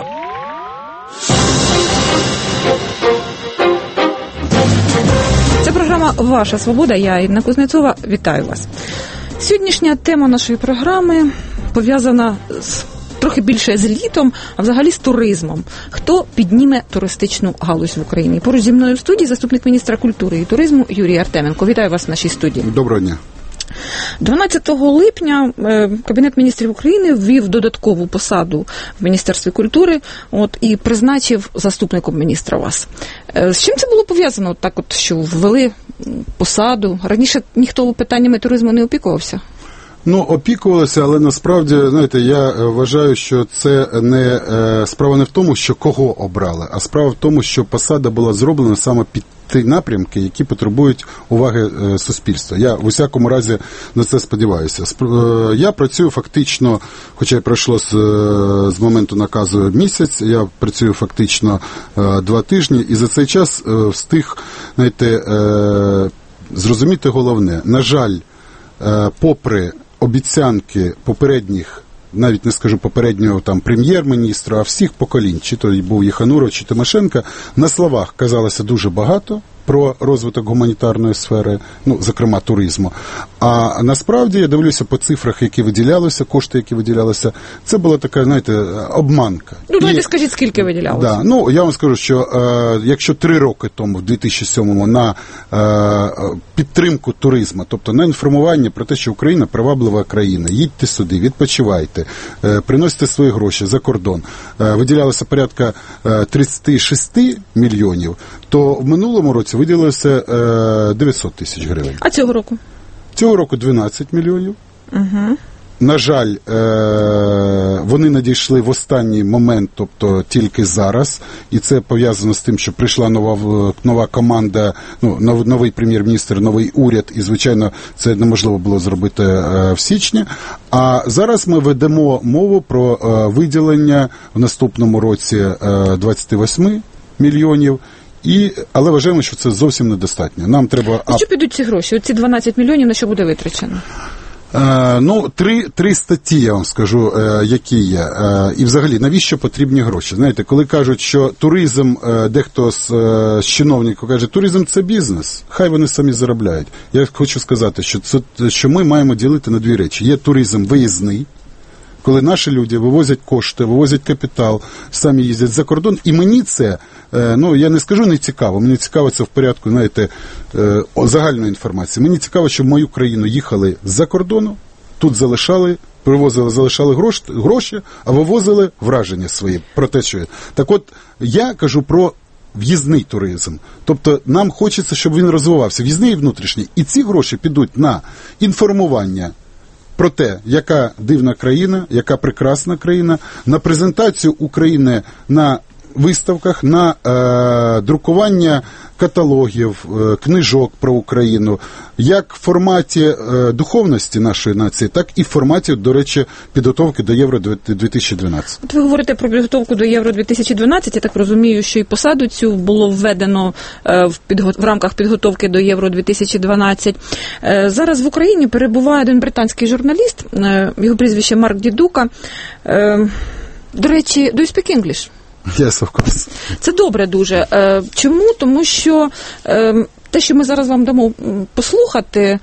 Це програма «Ваша свобода». Я, Інна Кузнецова, вітаю вас. Сьогоднішня тема нашої програми пов'язана трохи більше з літом, а взагалі з туризмом. Хто підніме туристичну галузь в Україні? Поруч зі мною в студії заступник міністра культури і туризму Юрій Артеменко. Вітаю вас в нашій студії. Доброго дня. 12 липня Кабінет міністрів України ввів додаткову посаду в Міністерстві культури і призначив заступником міністра вас. З чим це було пов'язано, що ввели посаду? Раніше ніхто питаннями туризму не опікувався? Опікувалися, але насправді, знаєте, я вважаю, що це не справа не в тому, що кого обрали, а справа в тому, що посада була зроблена саме під ті напрямки, які потребують уваги суспільства. Я в усякому разі на це сподіваюся. Я працюю фактично, хоча й пройшло з моменту наказу місяць, я працюю фактично 2 тижні, і за цей час встиг, знаєте, зрозуміти головне. На жаль, попри обіцянки попередніх, навіть не скажу попереднього прем'єр-міністра, а всіх поколінь, чи то був Єхануров, чи Тимошенко, на словах казалося дуже багато про розвиток гуманітарної сфери, зокрема туризму. А насправді, я дивлюся по цифрах, які виділялися, кошти, які виділялися, це була така, знаєте, обманка. Давайте скажіть, скільки виділялося? Да, я вам скажу, що якщо 3 роки тому, в 2007-му, на підтримку туризму, тобто на інформування про те, що Україна приваблива країна, їдьте сюди, відпочивайте, приносите свої гроші за кордон, виділялося порядка 36 мільйонів, то в минулому році виділилося 900 тисяч гривень. А цього року? Цього року 12 мільйонів. Угу. На жаль, вони надійшли в останній момент, тобто тільки зараз, і це пов'язано з тим, що прийшла нова команда, новий прем'єр-міністр, новий уряд, і, звичайно, це неможливо було зробити в січні. А зараз ми ведемо мову про виділення в наступному році 28 мільйонів, але вважаємо, що це зовсім недостатньо. Нам треба... На що підуть ці гроші? Оці 12 мільйонів на що буде витрачено? Три статті, я вам скажу, які є. І взагалі, навіщо потрібні гроші? Знаєте, коли кажуть, що туризм, дехто з чиновників каже, туризм – це бізнес, хай вони самі заробляють. Я хочу сказати, що ми маємо ділити на 2 речі. Є туризм виїзний, коли наші люди вивозять кошти, вивозять капітал, самі їздять за кордон, і мені це, я не скажу не цікаво, мені цікаво це в порядку, знаєте, загальної інформації. Мені цікаво, що в мою країну їхали з-за кордону, тут залишали гроші, а вивозили враження свої про те, що... Так от, я кажу про в'їзний туризм. Тобто нам хочеться, щоб він розвивався, в'їзний і внутрішній. І ці гроші підуть на інформування про те, яка дивна країна, яка прекрасна країна, на презентацію України на виставках, на друкування каталогів, книжок про Україну, як в форматі духовності нашої нації, так і в форматі, до речі, підготовки до Євро-2012. От ви говорите про підготовку до Євро-2012, я так розумію, що і посаду цю було введено в рамках підготовки до Євро-2012. Зараз в Україні перебуває один британський журналіст, його прізвище Марк Дідука. До речі, do you speak English? Yes, of course. Це добре дуже. Чому? Тому що те, що ми зараз вам дамо послухати,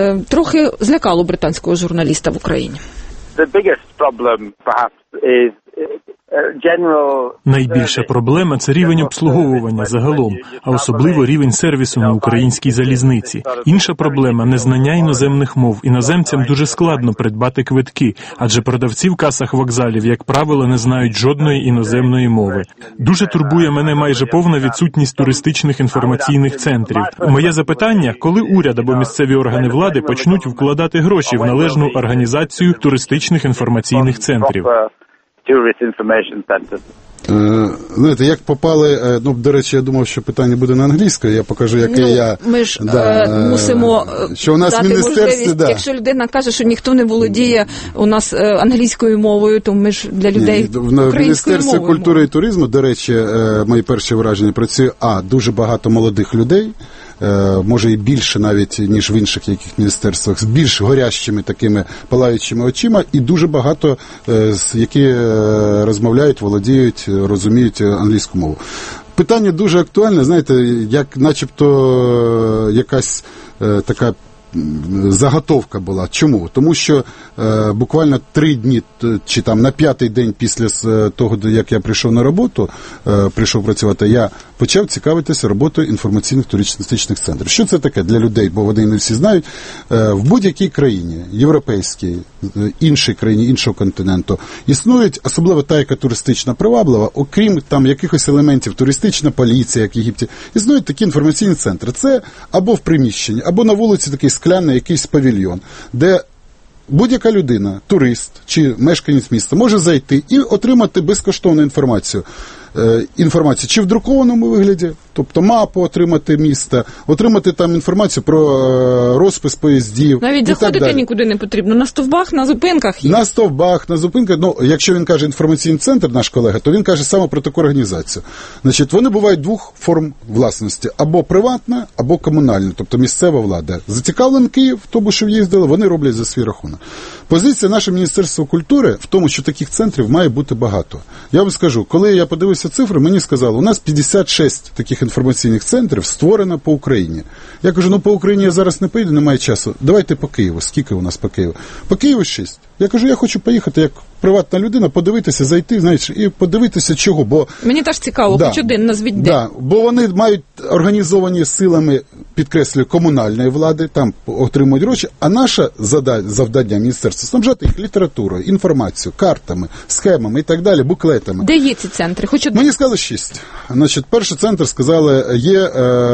трохи злякало британського журналіста в Україні. The biggest problem, perhaps, is Найбільша проблема – це рівень обслуговування загалом, а особливо рівень сервісу на українській залізниці. Інша проблема – незнання іноземних мов. Іноземцям дуже складно придбати квитки, адже продавці в касах вокзалів, як правило, не знають жодної іноземної мови. Дуже турбує мене майже повна відсутність туристичних інформаційних центрів. Моє запитання – коли уряд або місцеві органи влади почнуть вкладати гроші в належну організацію туристичних інформаційних центрів? Знаєте, як попали, до речі, я думав, що питання буде на англійською, я покажу, яке я... Ми ж мусимо що у нас дати можливість, якщо людина каже, що ніхто не володіє у нас англійською мовою, то ми ж для людей українською мовою. В Міністерстві культури і туризму, до речі, мої перші враження працює, дуже багато молодих людей, може і більше навіть, ніж в інших яких міністерствах, з більш горящими такими палаючими очима, і дуже багато, які розмовляють, володіють, розуміють англійську мову. Питання дуже актуальне, знаєте, як начебто якась така заготовка була. Чому? Тому що буквально 3 дні, чи там на 5-й день після того, як я прийшов на роботу, прийшов працювати, я почав цікавитися роботою інформаційних туристичних центрів. Що це таке для людей, бо вони не всі знають. В будь-якій країні, європейській, іншій країні, іншого континенту, існують, особливо та, яка туристична приваблива, окрім там якихось елементів, туристична поліція, як в Єгипті, існують такі інформаційні центри. Це або в приміщенні, або на вулиці такий скляний якийсь павільйон, де будь-яка людина, турист чи мешканець міста може зайти і отримати безкоштовну інформацію. Чи в друкованому вигляді, тобто мапу отримати міста, отримати там інформацію про розпис поїздів. Навіть заходити нікуди не потрібно. На стовбах, на зупинках. На стовбах, на зупинках. Якщо він каже інформаційний центр, наш колега, то він каже саме про таку організацію. Значить, вони бувають 2 форм власності. Або приватна, або комунальна, тобто місцева влада. Зацікавлений Київ, хто би що їздили, вони роблять за свій рахунок. Позиція нашого Міністерства культури в тому, що таких центрів має бути багато. Я вам скажу, коли я подивився цифри, мені сказали, у нас 56 таких інформаційних центрів створено по Україні. Я кажу, по Україні я зараз не поїду, немає часу. Давайте по Києву. Скільки у нас по Києву? По Києву 6. Я кажу, я хочу поїхати як приватна людина, подивитися, зайти, знаєш, і подивитися чого, бо... Мені теж цікаво, хоч один, назвіть де. Бо вони мають організовані силами, підкреслюю, комунальної влади, там отримують гроші, а наше завдання міністерства снабжати їх літературою, інформацією, картами, схемами і так далі, буклетами. Де є ці центри? Хоч один? Мені сказали 6. Значить, перший центр, сказали, є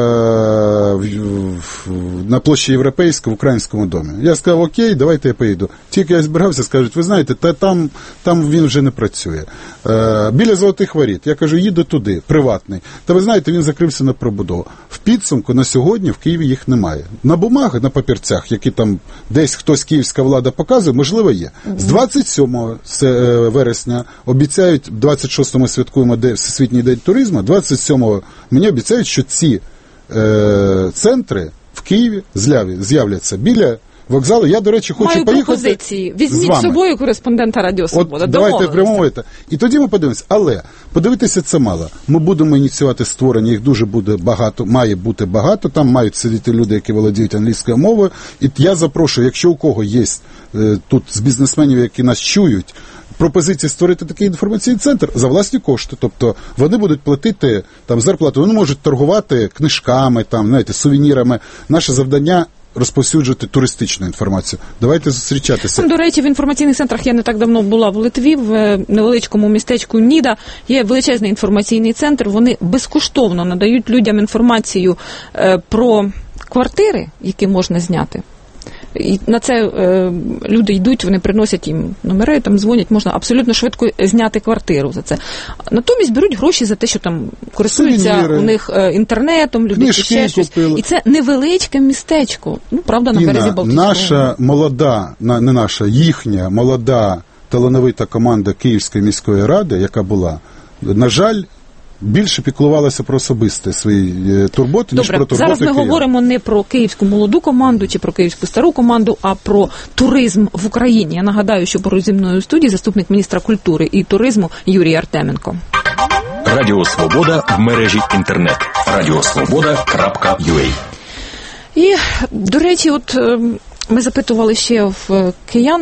на площі Європейська в Українському домі. Я сказав, окей, давайте я поїду. Тільки я збирався, скажуть, ви знаєте, там він вже не працює. Біля Золотих Воріт. Я кажу, їду туди, приватний. Та ви знаєте, він закрився на пробудову. В підсумку на сьогодні в Києві їх немає. На бумагах, на папірцях, які там десь хтось київська влада показує, можливо, є. З 27 вересня обіцяють, 26-му святкуємо Всесвітній день туризму, 27-го мені обіцяють, що ці центри в Києві з'являться біля вокзалу. Я, до речі, хочу поїхати пропозиції. Візьміть з собою кореспондента Радіо Свобода. Давайте прямовуйте. І тоді ми подивимося. Але подивитися це мало. Ми будемо ініціювати створення, їх дуже буде багато, має бути багато. Там мають сидіти люди, які володіють англійською мовою. І я запрошую, якщо у кого є тут з бізнесменів, які нас чують, пропозиції створити такий інформаційний центр за власні кошти. Тобто вони будуть платити там зарплату, вони можуть торгувати книжками, там, знаєте, сувенірами. Наше завдання розповсюджувати туристичну інформацію. Давайте зустрічатися. До речі, в інформаційних центрах я не так давно була в Литві, в невеличкому містечку Ніда. Є величезний інформаційний центр. Вони безкоштовно надають людям інформацію про квартири, які можна зняти. І на це люди йдуть, вони приносять їм номери, там дзвонять, можна абсолютно швидко зняти квартиру за це. Натомість беруть гроші за те, що там користуються у них інтернетом, люди чи ще щось. І це невеличке містечко. Правда, на березі Балтійського. Наша молода, не наша, їхня молода талановита команда Київської міської ради, яка була, на жаль, більше піклувалася про особисте свої турботи, ніж про турботи Києва. Зараз ми говоримо не про київську молоду команду чи про київську стару команду, а про туризм в Україні. Я нагадаю, що поруч зі мною у студії заступник міністра культури і туризму Юрій Артеменко. Радіо Свобода в мережі інтернет. radiosvoboda.ua. І, до речі, от ми запитували ще в киян,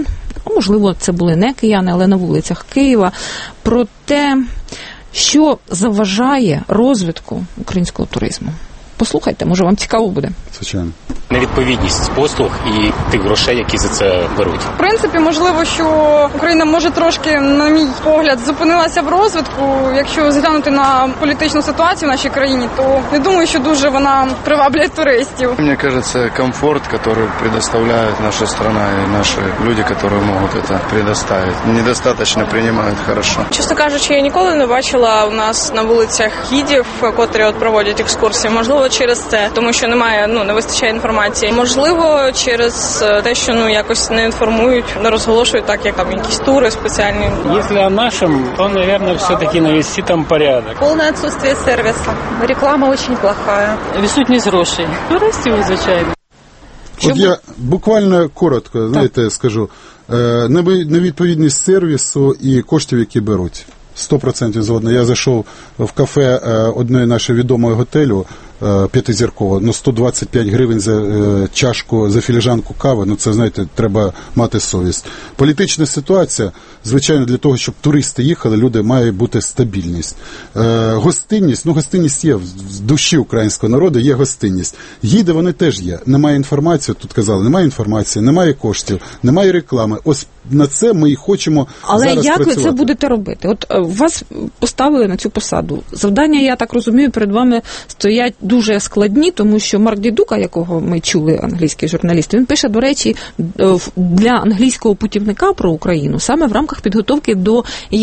а можливо це були не кияни, але на вулицях Києва, про те, що заважає розвитку українського туризму. Послухайте, може вам цікаво буде. Звичайно. Невідповідність послуг і тих грошей, які за це беруть. В принципі, можливо, що Україна може трошки, на мій погляд, зупинилася в розвитку. Якщо зглянути на політичну ситуацію в нашій країні, то не думаю, що дуже вона приваблює туристів. Мне кажется, комфорт, который предоставляет наша страна и наши люди, которые могут это предоставить, недостаточно принимают хорошо. Чесно кажучи, я ніколи не бачила у нас на вулицях гідів, котрі проводять екскурсії. Можливо, через це, тому що немає, не вистачає інформації. Можливо, через те, що якось не інформують, не розголошують так, як там якісь тури спеціальні. Якщо о нашем, то, наверное, все-таки навести там порядок. Повне відсутствие сервісу. Реклама дуже плохая. Відсутність грошей. Туристів, звичайно. От я буквально коротко, скажу, невідповідність сервісу і коштів, які беруть. 100% згодно. Я зайшов в кафе одної нашої відомої готелю, 5-зіркового, 125 гривень за чашку, за філіжанку кави, це, знаєте, треба мати совість. Політична ситуація, звичайно, для того, щоб туристи їхали, люди, має бути стабільність. Гостинність, гостинність є, в душі українського народу є гостинність. Гіди, вони теж є. Немає інформації, тут казали, немає інформації, немає коштів, немає реклами. Ось на це ми і хочемо зараз працювати. Але як ви це будете робити? От вас поставили на цю посаду. Завдання, я так розумію, перед вами стоять дуже складні, тому що Марк Дідука, якого ми чули, англійський журналіст, він пише, до речі, для англійського путівника про Україну, саме в рамках підготовки до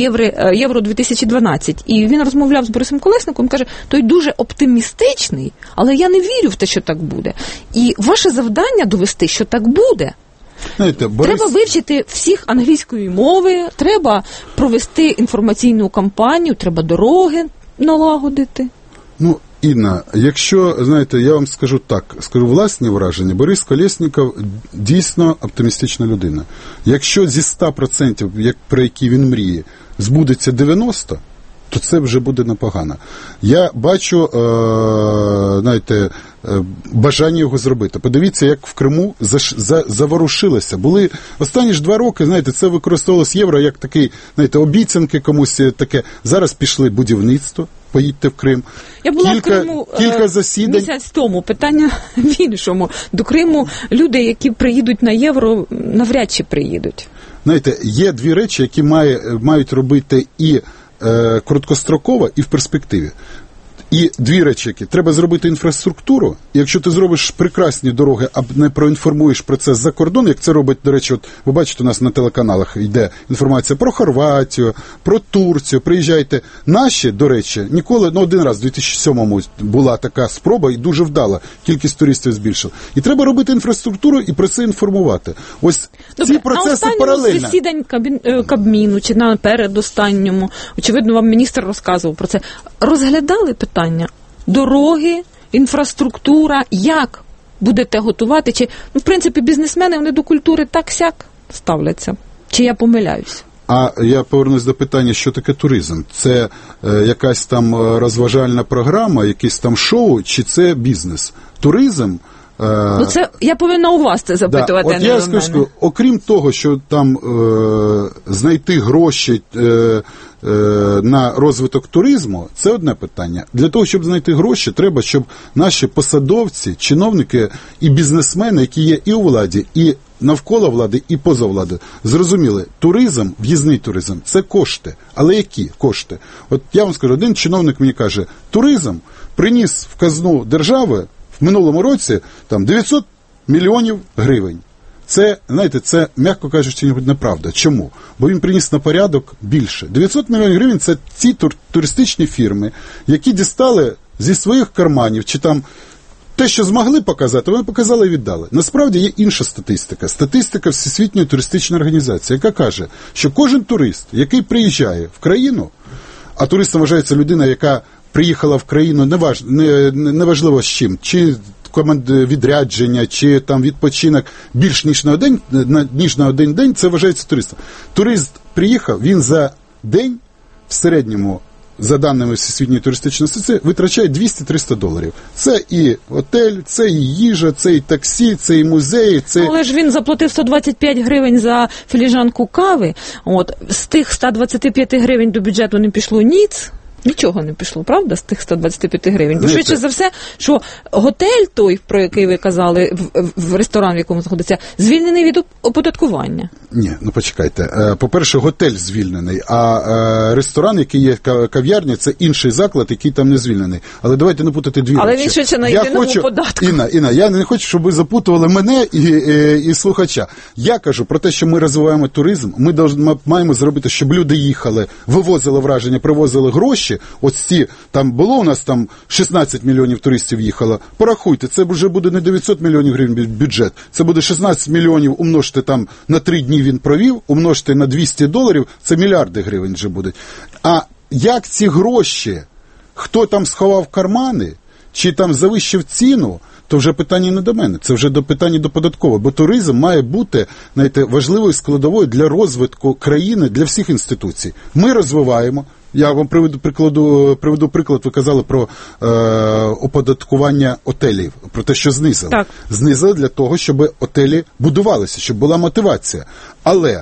Євро-2012. І він розмовляв з Борисом Колесником, каже, той дуже оптимістичний, але я не вірю в те, що так буде. І ваше завдання довести, що так буде. Знаєте, Треба вивчити всіх англійської мови, треба провести інформаційну кампанію, треба дороги налагодити. Інна, якщо, знаєте, я вам скажу власні враження, Борис Колєсніков дійсно оптимістична людина. Якщо зі 100%, про які він мріє, збудеться 90%, то це вже буде непогано. Я бачу, бажання його зробити. Подивіться, як в Криму заворушилося. Були останні ж 2 роки, знаєте, це використовувалось євро як такий, обіцянки комусь таке. Зараз пішли будівництво, поїдьте в Крим. Я була в Криму кілька засідань. Місяць тому. Питання в іншому. До Криму люди, які приїдуть на євро, навряд чи приїдуть. Знаєте, є 2 речі, які мають робити і короткостроково, і в перспективі. І 2 речі, які треба зробити інфраструктуру, і якщо ти зробиш прекрасні дороги, а не проінформуєш про це з-за кордону, як це робить, до речі, ви бачите, у нас на телеканалах йде інформація про Хорватію, про Турцію, приїжджайте. Наші, до речі, ніколи, один раз, в 2007-му була така спроба і дуже вдала, кількість туристів збільшила. І треба робити інфраструктуру і про це інформувати. Ось ці процеси паралельно. На останньому засіданні Кабміну, чи на передостанньому, очевидно, вам міністр розказував про це, розглядали питання дороги, інфраструктура, як будете готувати, чи, в принципі, бізнесмени, вони до культури так-сяк ставляться, чи я помиляюсь? А я повернусь до питання, що таке туризм? Це якась там розважальна програма, якесь там шоу, чи це бізнес? Туризм... це я повинна у вас це запитувати, От я скажу, окрім того, що там знайти гроші на розвиток туризму, це одне питання. Для того, щоб знайти гроші, треба, щоб наші посадовці, чиновники і бізнесмени, які є і у владі, і навколо влади, і поза владою, зрозуміли, туризм, в'їзний туризм, це кошти. Але які кошти? От я вам скажу, один чиновник мені каже, туризм приніс в казну держави в минулому році 900 мільйонів гривень. Це, знаєте, це, м'яко кажучи, неправда. Чому? Бо він приніс на порядок більше. 900 мільйонів гривень – це ті туристичні фірми, які дістали зі своїх карманів, чи там те, що змогли показати, вони показали і віддали. Насправді є інша статистика. Статистика Всесвітньої туристичної організації, яка каже, що кожен турист, який приїжджає в країну, а туристом вважається людина, яка приїхала в країну, неважливо з чим, чи відрядження, чи там відпочинок більш ніж на один день, це вважається туристом. Турист приїхав, він за день в середньому за даними Всесвітньої туристичної асоціації, витрачає $200-300. Це і готель, це і їжа, це і таксі, це і музеї. Це... Але ж він заплатив 125 гривень за філіжанку кави. От, з тих 125 гривень до бюджету не пішло ніц. Нічого не пішло, правда, з тих 125 гривень? Бо швидше за все, що готель той, про який ви казали, в ресторан, в якому знаходиться, звільнений від оподаткування. Ні, ну почекайте. По-перше, готель звільнений, а ресторан, який є кав'ярня, це інший заклад, який там не звільнений. Але давайте не путати дві речі. Але він швидше на єдиному податку. Інна, я не хочу, щоб ви запутували мене і слухача. Я кажу про те, що ми розвиваємо туризм, ми маємо зробити, щоб люди їхали, вивозили враження, привозили гроші. Ось ці, там було у нас там 16 мільйонів туристів їхало. Порахуйте, це вже буде не 900 мільйонів гривень бюджет. Це буде 16 мільйонів, умножте там на 3 дні він провів, умножте на $200, це мільярди гривень вже будуть. А як ці гроші, хто там сховав в кармани, чи там завищив ціну, то вже питання не до мене, це вже питання до податкового. Бо туризм має бути, знаєте, важливою складовою для розвитку країни, для всіх інституцій. Ми розвиваємо. Я вам приведу приклад, ви казали про оподаткування отелів, про те, що знизили. Так. Знизили для того, щоб отелі будувалися, щоб була мотивація. Але,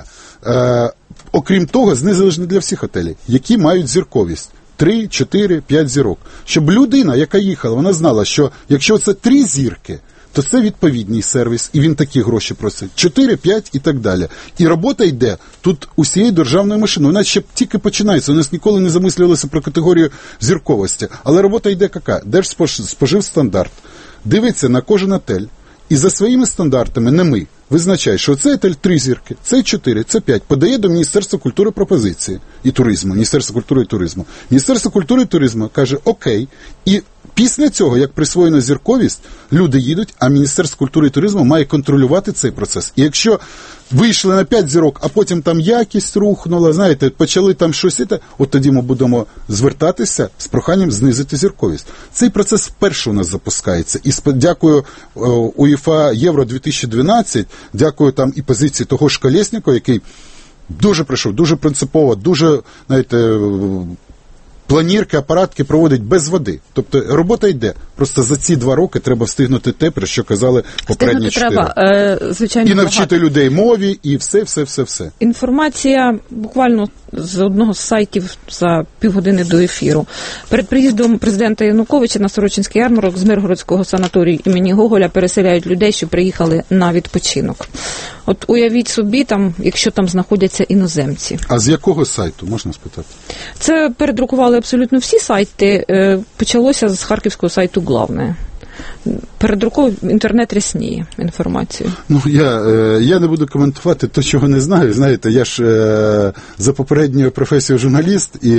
окрім того, знизили ж не для всіх отелів, які мають зірковість. 3, 4, 5 зірок. Щоб людина, яка їхала, вона знала, що якщо це 3 зірки, то це відповідний сервіс, і він такі гроші просить. 4, 5 і так далі. І робота йде тут усієї державної машини. Вона ще тільки починається. У нас ніколи не замислювалося про категорію зірковості. Але робота йде яка? Держспоживстандарт дивиться на кожен отель і за своїми стандартами, не ми, визначає, що цей отель 3 зірки, цей 4, це 5. Подає до Міністерства культури пропозиції і туризму. Міністерство культури і туризму. Міністерство культури і туризму каже окей. І після цього, як присвоєна зірковість, люди їдуть, а Міністерство культури і туризму має контролювати цей процес. І якщо вийшли на 5 зірок, а потім там якість рухнула, знаєте, почали там щось, от тоді ми будемо звертатися з проханням знизити зірковість. Цей процес вперше у нас запускається. І дякую УЄФА Євро 2012, дякую там і позиції того ж Колєснікова, який дуже прийшов, дуже принципово, дуже, знаєте, планірки, апаратки проводить без води. Тобто робота йде. Просто за ці 2 роки треба встигнути те, про що казали попередні 4. Треба, звичайно, і навчити людей мові, і все. Інформація буквально з одного з сайтів за півгодини до ефіру. Перед приїздом президента Януковича на Сорочинський ярмарок з Миргородського санаторію імені Гоголя переселяють людей, що приїхали на відпочинок. От уявіть собі, там, якщо там знаходяться іноземці. А з якого сайту, можна спитати? Це передрукували абсолютно всі сайти. Почалося з харківського сайту «Главне». Передруковує, інтернет рясніє інформацію. Ну, я не буду коментувати те, чого не знаю. Знаєте, я ж за попередньою професією журналіст, і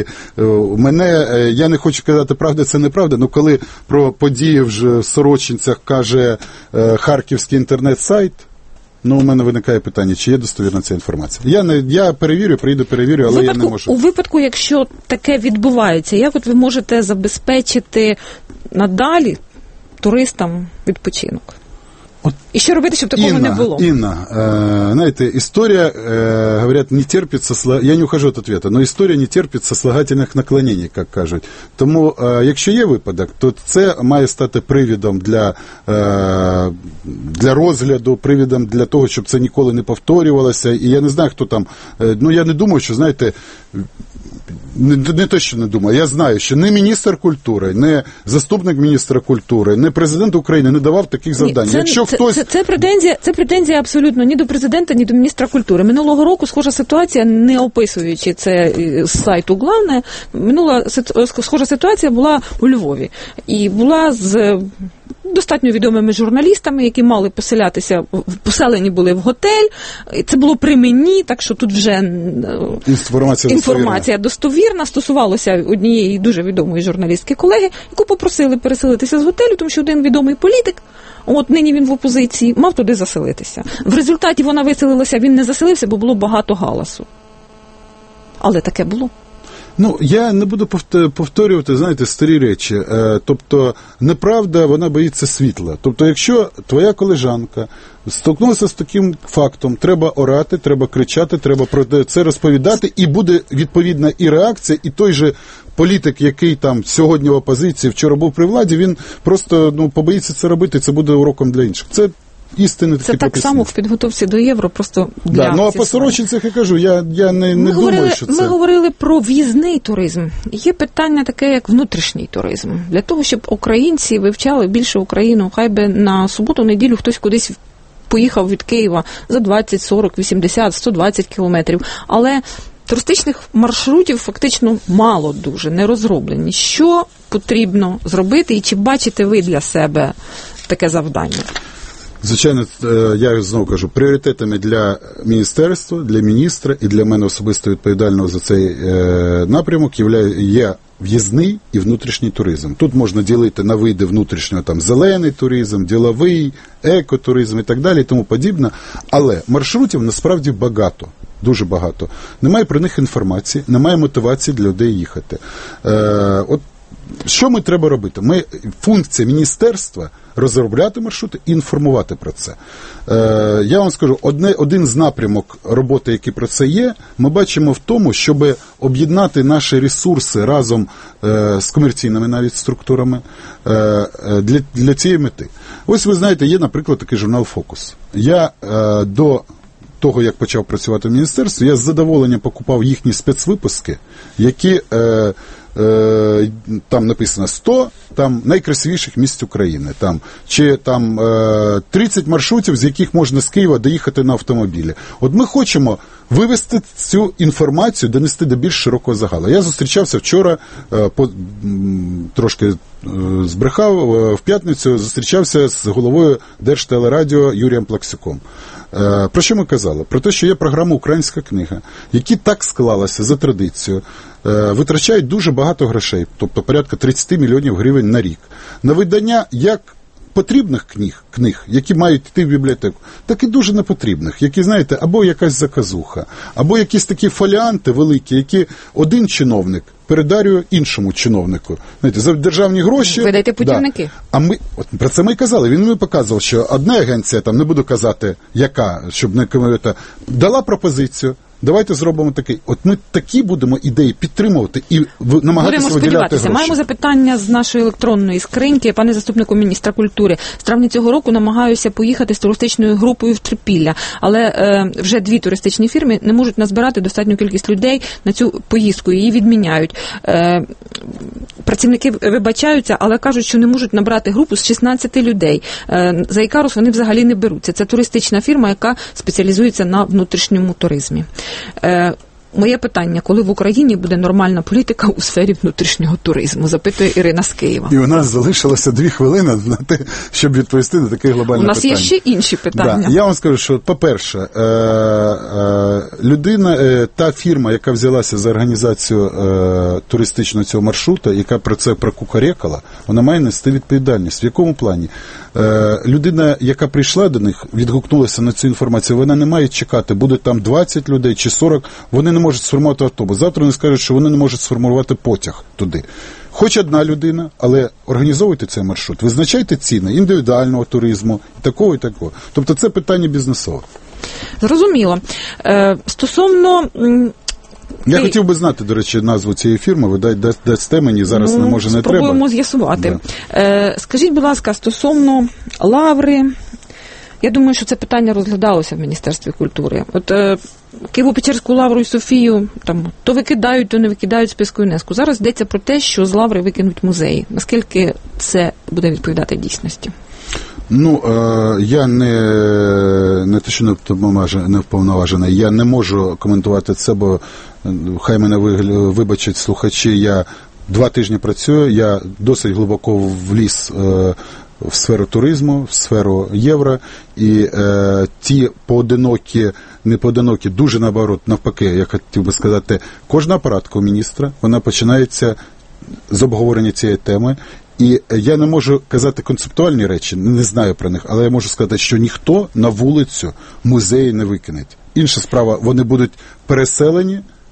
я не хочу казати, правда це неправда, але коли про події в Сорочинцях каже харківський інтернет-сайт, у мене виникає питання, чи є достовірна ця інформація. Я перевірю, але я не можу. У випадку, якщо таке відбувається, як от ви можете забезпечити надалі туристам відпочинок? І що робити, щоб такого не було? Инна, знаете, история, говорят, не терпится, я не ухожу від ответа, но історія не терпить сослагательних наклонень, як кажуть. Тому, якщо є випадок, то це має стати привідом для розгляду, привідом для того, щоб це ніколи не повторювалося. І я не знаю, хто там, я не думаю, що, знаєте, не те, що не думаю, я знаю, що не міністр культури, не заступник міністра культури, не президент України не давав таких завдань. Це претензія абсолютно ні до президента, ні до міністра культури. Минулого року схожа ситуація, не описуючи це з сайту «Главне», схожа ситуація була у Львові. І була з достатньо відомими журналістами, які мали поселені були в готель. Це було при мені, так що тут вже інформація достовірна. Стосувалося однієї дуже відомої журналістки колеги, яку попросили переселитися з готелю, тому що один відомий політик, нині він в опозиції, мав туди заселитися. В результаті вона виселилася, він не заселився, бо було багато галасу. Але таке було. Ну, я не буду повторювати, знаєте, старі речі. Тобто, неправда, вона боїться світла. Тобто, якщо твоя колежанка столкнулася з таким фактом, треба орати, треба кричати, треба про це розповідати, і буде відповідна і реакція, і той же політик, який там сьогодні в опозиції, вчора був при владі, він просто побоїться це робити, це буде уроком для інших. Це істини такі. Це так само в підготовці до євро, просто для а по Сорочинцях я кажу, я не думаю, що це... Ми говорили про в'їзний туризм. Є питання таке, як внутрішній туризм. Для того, щоб українці вивчали більше Україну, хай би на суботу-неділю хтось кудись поїхав від Києва за 20, 40, 80, 120 кілометрів. Але туристичних маршрутів фактично мало дуже, не розроблені. Що потрібно зробити і чи бачите ви для себе таке завдання? Звичайно, я знову кажу, пріоритетами для міністерства, для міністра і для мене особисто відповідального за цей напрямок є в'їзний і внутрішній туризм. Тут можна ділити на види внутрішнього, там, зелений туризм, діловий, екотуризм і так далі, і тому подібне. Але маршрутів насправді багато. Дуже багато. Немає про них інформації, немає мотивації для людей їхати. Що ми треба робити? Функція міністерства розробляти маршрути і інформувати про це. Я вам скажу, один з напрямок роботи, який про це є, ми бачимо в тому, щоб об'єднати наші ресурси разом з комерційними навіть структурами для цієї мети. Ось ви знаєте, є, наприклад, такий журнал «Фокус». Я до того, як почав працювати в міністерстві, я з задоволенням покупав їхні спецвипуски, які там написано 100 найкрасивіших місць України, чи 30 маршрутів, з яких можна з Києва доїхати на автомобілі. От ми хочемо вивести цю інформацію, донести до більш широкого загалу. Я зустрічався вчора, трошки збрехав, в п'ятницю зустрічався з головою Держтелерадіо Юрієм Плаксюком. Про що ми казали? Про те, що є програма «Українська книга», які так склалася за традицією, витрачають дуже багато грошей, тобто порядка 30 мільйонів гривень на рік, на видання як потрібних книг, які мають йти в бібліотеку, так і дуже непотрібних, які, знаєте, або якась заказуха, або якісь такі фоліанти великі, які один чиновник передарює іншому чиновнику. Знаєте, за державні гроші... Ви даєте путівники. Да. Про це ми й казали. Він мені показував, що одна агенція, не буду казати, яка, щоб не коментувати, дала пропозицію. Давайте зробимо такий. От ми такі будемо ідеї підтримувати і намагатися виділяти гроші. Маємо запитання з нашої електронної скриньки. Пане заступнику міністра культури, з травня цього року намагаюся поїхати з туристичною групою в Трипілля, але вже 2 туристичні фірми не можуть назбирати достатню кількість людей на цю поїздку, її відміняють. Працівники вибачаються, але кажуть, що не можуть набрати групу з 16 людей. За Ікарус вони взагалі не беруться. Це туристична фірма, яка спеціалізується на внутрішньому туризмі. Моє питання, коли в Україні буде нормальна політика у сфері внутрішнього туризму, запитує Ірина з Києва. І у нас залишилося 2 хвилини на те, щоб відповісти на таке глобальне питання. У нас є ще інші питання. Да. Я вам скажу, що, по-перше, людина, та фірма, яка взялася за організацію туристичного цього маршруту, яка про це прокукарекала, вона має нести відповідальність. В якому плані? Людина, яка прийшла до них, відгукнулася на цю інформацію, вона не має чекати, буде там 20 людей чи 40, вони не можуть сформувати автобус. Завтра вони скажуть, що вони не можуть сформувати потяг туди. Хоч одна людина, але організовуйте цей маршрут, визначайте ціни індивідуального туризму, такого і такого. Тобто це питання бізнесове. Зрозуміло. Стосовно... Я хотів би знати, до речі, назву цієї фірми, ви дасте мені, зараз не може, не треба. Спробуємо з'ясувати. Да. Скажіть, будь ласка, стосовно лаври, я думаю, що це питання розглядалося в Міністерстві культури. От Києво-Печерську лавру і Софію то викидають, то не викидають списку ЮНЕСКО. Зараз йдеться про те, що з лаври викинуть музеї. Наскільки це буде відповідати дійсності? Я не те, що не вповноважений, я не можу коментувати це, бо хай мене вибачать слухачі, я 2 тижні працюю, я досить глибоко вліз в сферу туризму, в сферу євро, і ті не поодинокі, дуже наоборот, навпаки, я хотів би сказати, кожна апаратка у міністра, вона починається з обговорення цієї теми. І я не можу казати концептуальні речі, не знаю про них, але я можу сказати, що ніхто на вулицю музеї не викине. Інша справа, вони будуть переселені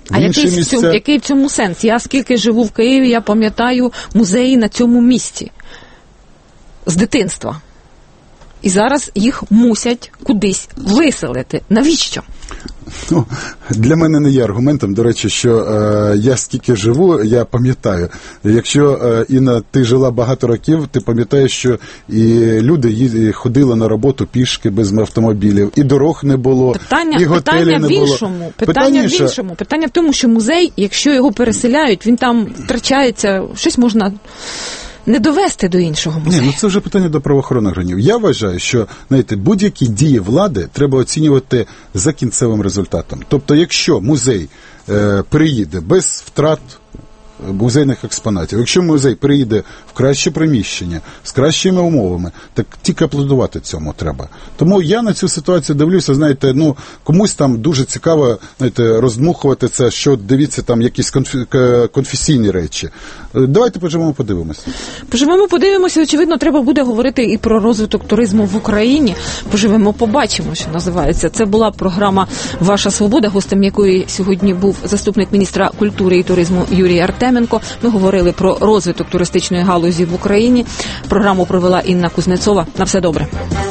А який в цьому сенс? Я скільки живу в Києві, я пам'ятаю музеї на цьому місці з дитинства. І зараз їх мусять кудись виселити. Навіщо? Ну, для мене не є аргументом, до речі, що я скільки живу, я пам'ятаю. Якщо, Інна, ти жила багато років, ти пам'ятаєш, що і люди ходили на роботу пішки без автомобілів, і дорог не було, і готелів не було. Питання в іншому. Питання в тому, що музей, якщо його переселяють, він там втрачається, щось можна не довести до іншого музею. Ні, це вже питання до правоохоронних органів. Я вважаю, що, знаєте, будь-які дії влади треба оцінювати за кінцевим результатом. Тобто, якщо музей приїде без втрат музейних експонатів, якщо музей приїде в краще приміщення, з кращими умовами, так тільки аплодувати цьому треба. Тому я на цю ситуацію дивлюся, знаєте, комусь там дуже цікаво, знаєте, роздмухувати це, що дивіться там якісь конфесійні речі. Давайте подивимося. Подивимося, очевидно, треба буде говорити і про розвиток туризму в Україні. Поживемо, побачимо, що називається. Це була програма «Ваша свобода», гостем якої сьогодні був заступник міністра культури і туризму Юрій Артеменко. Ми говорили про розвиток туристичної галузі в Україні. Програму провела Інна Кузнецова. На все добре.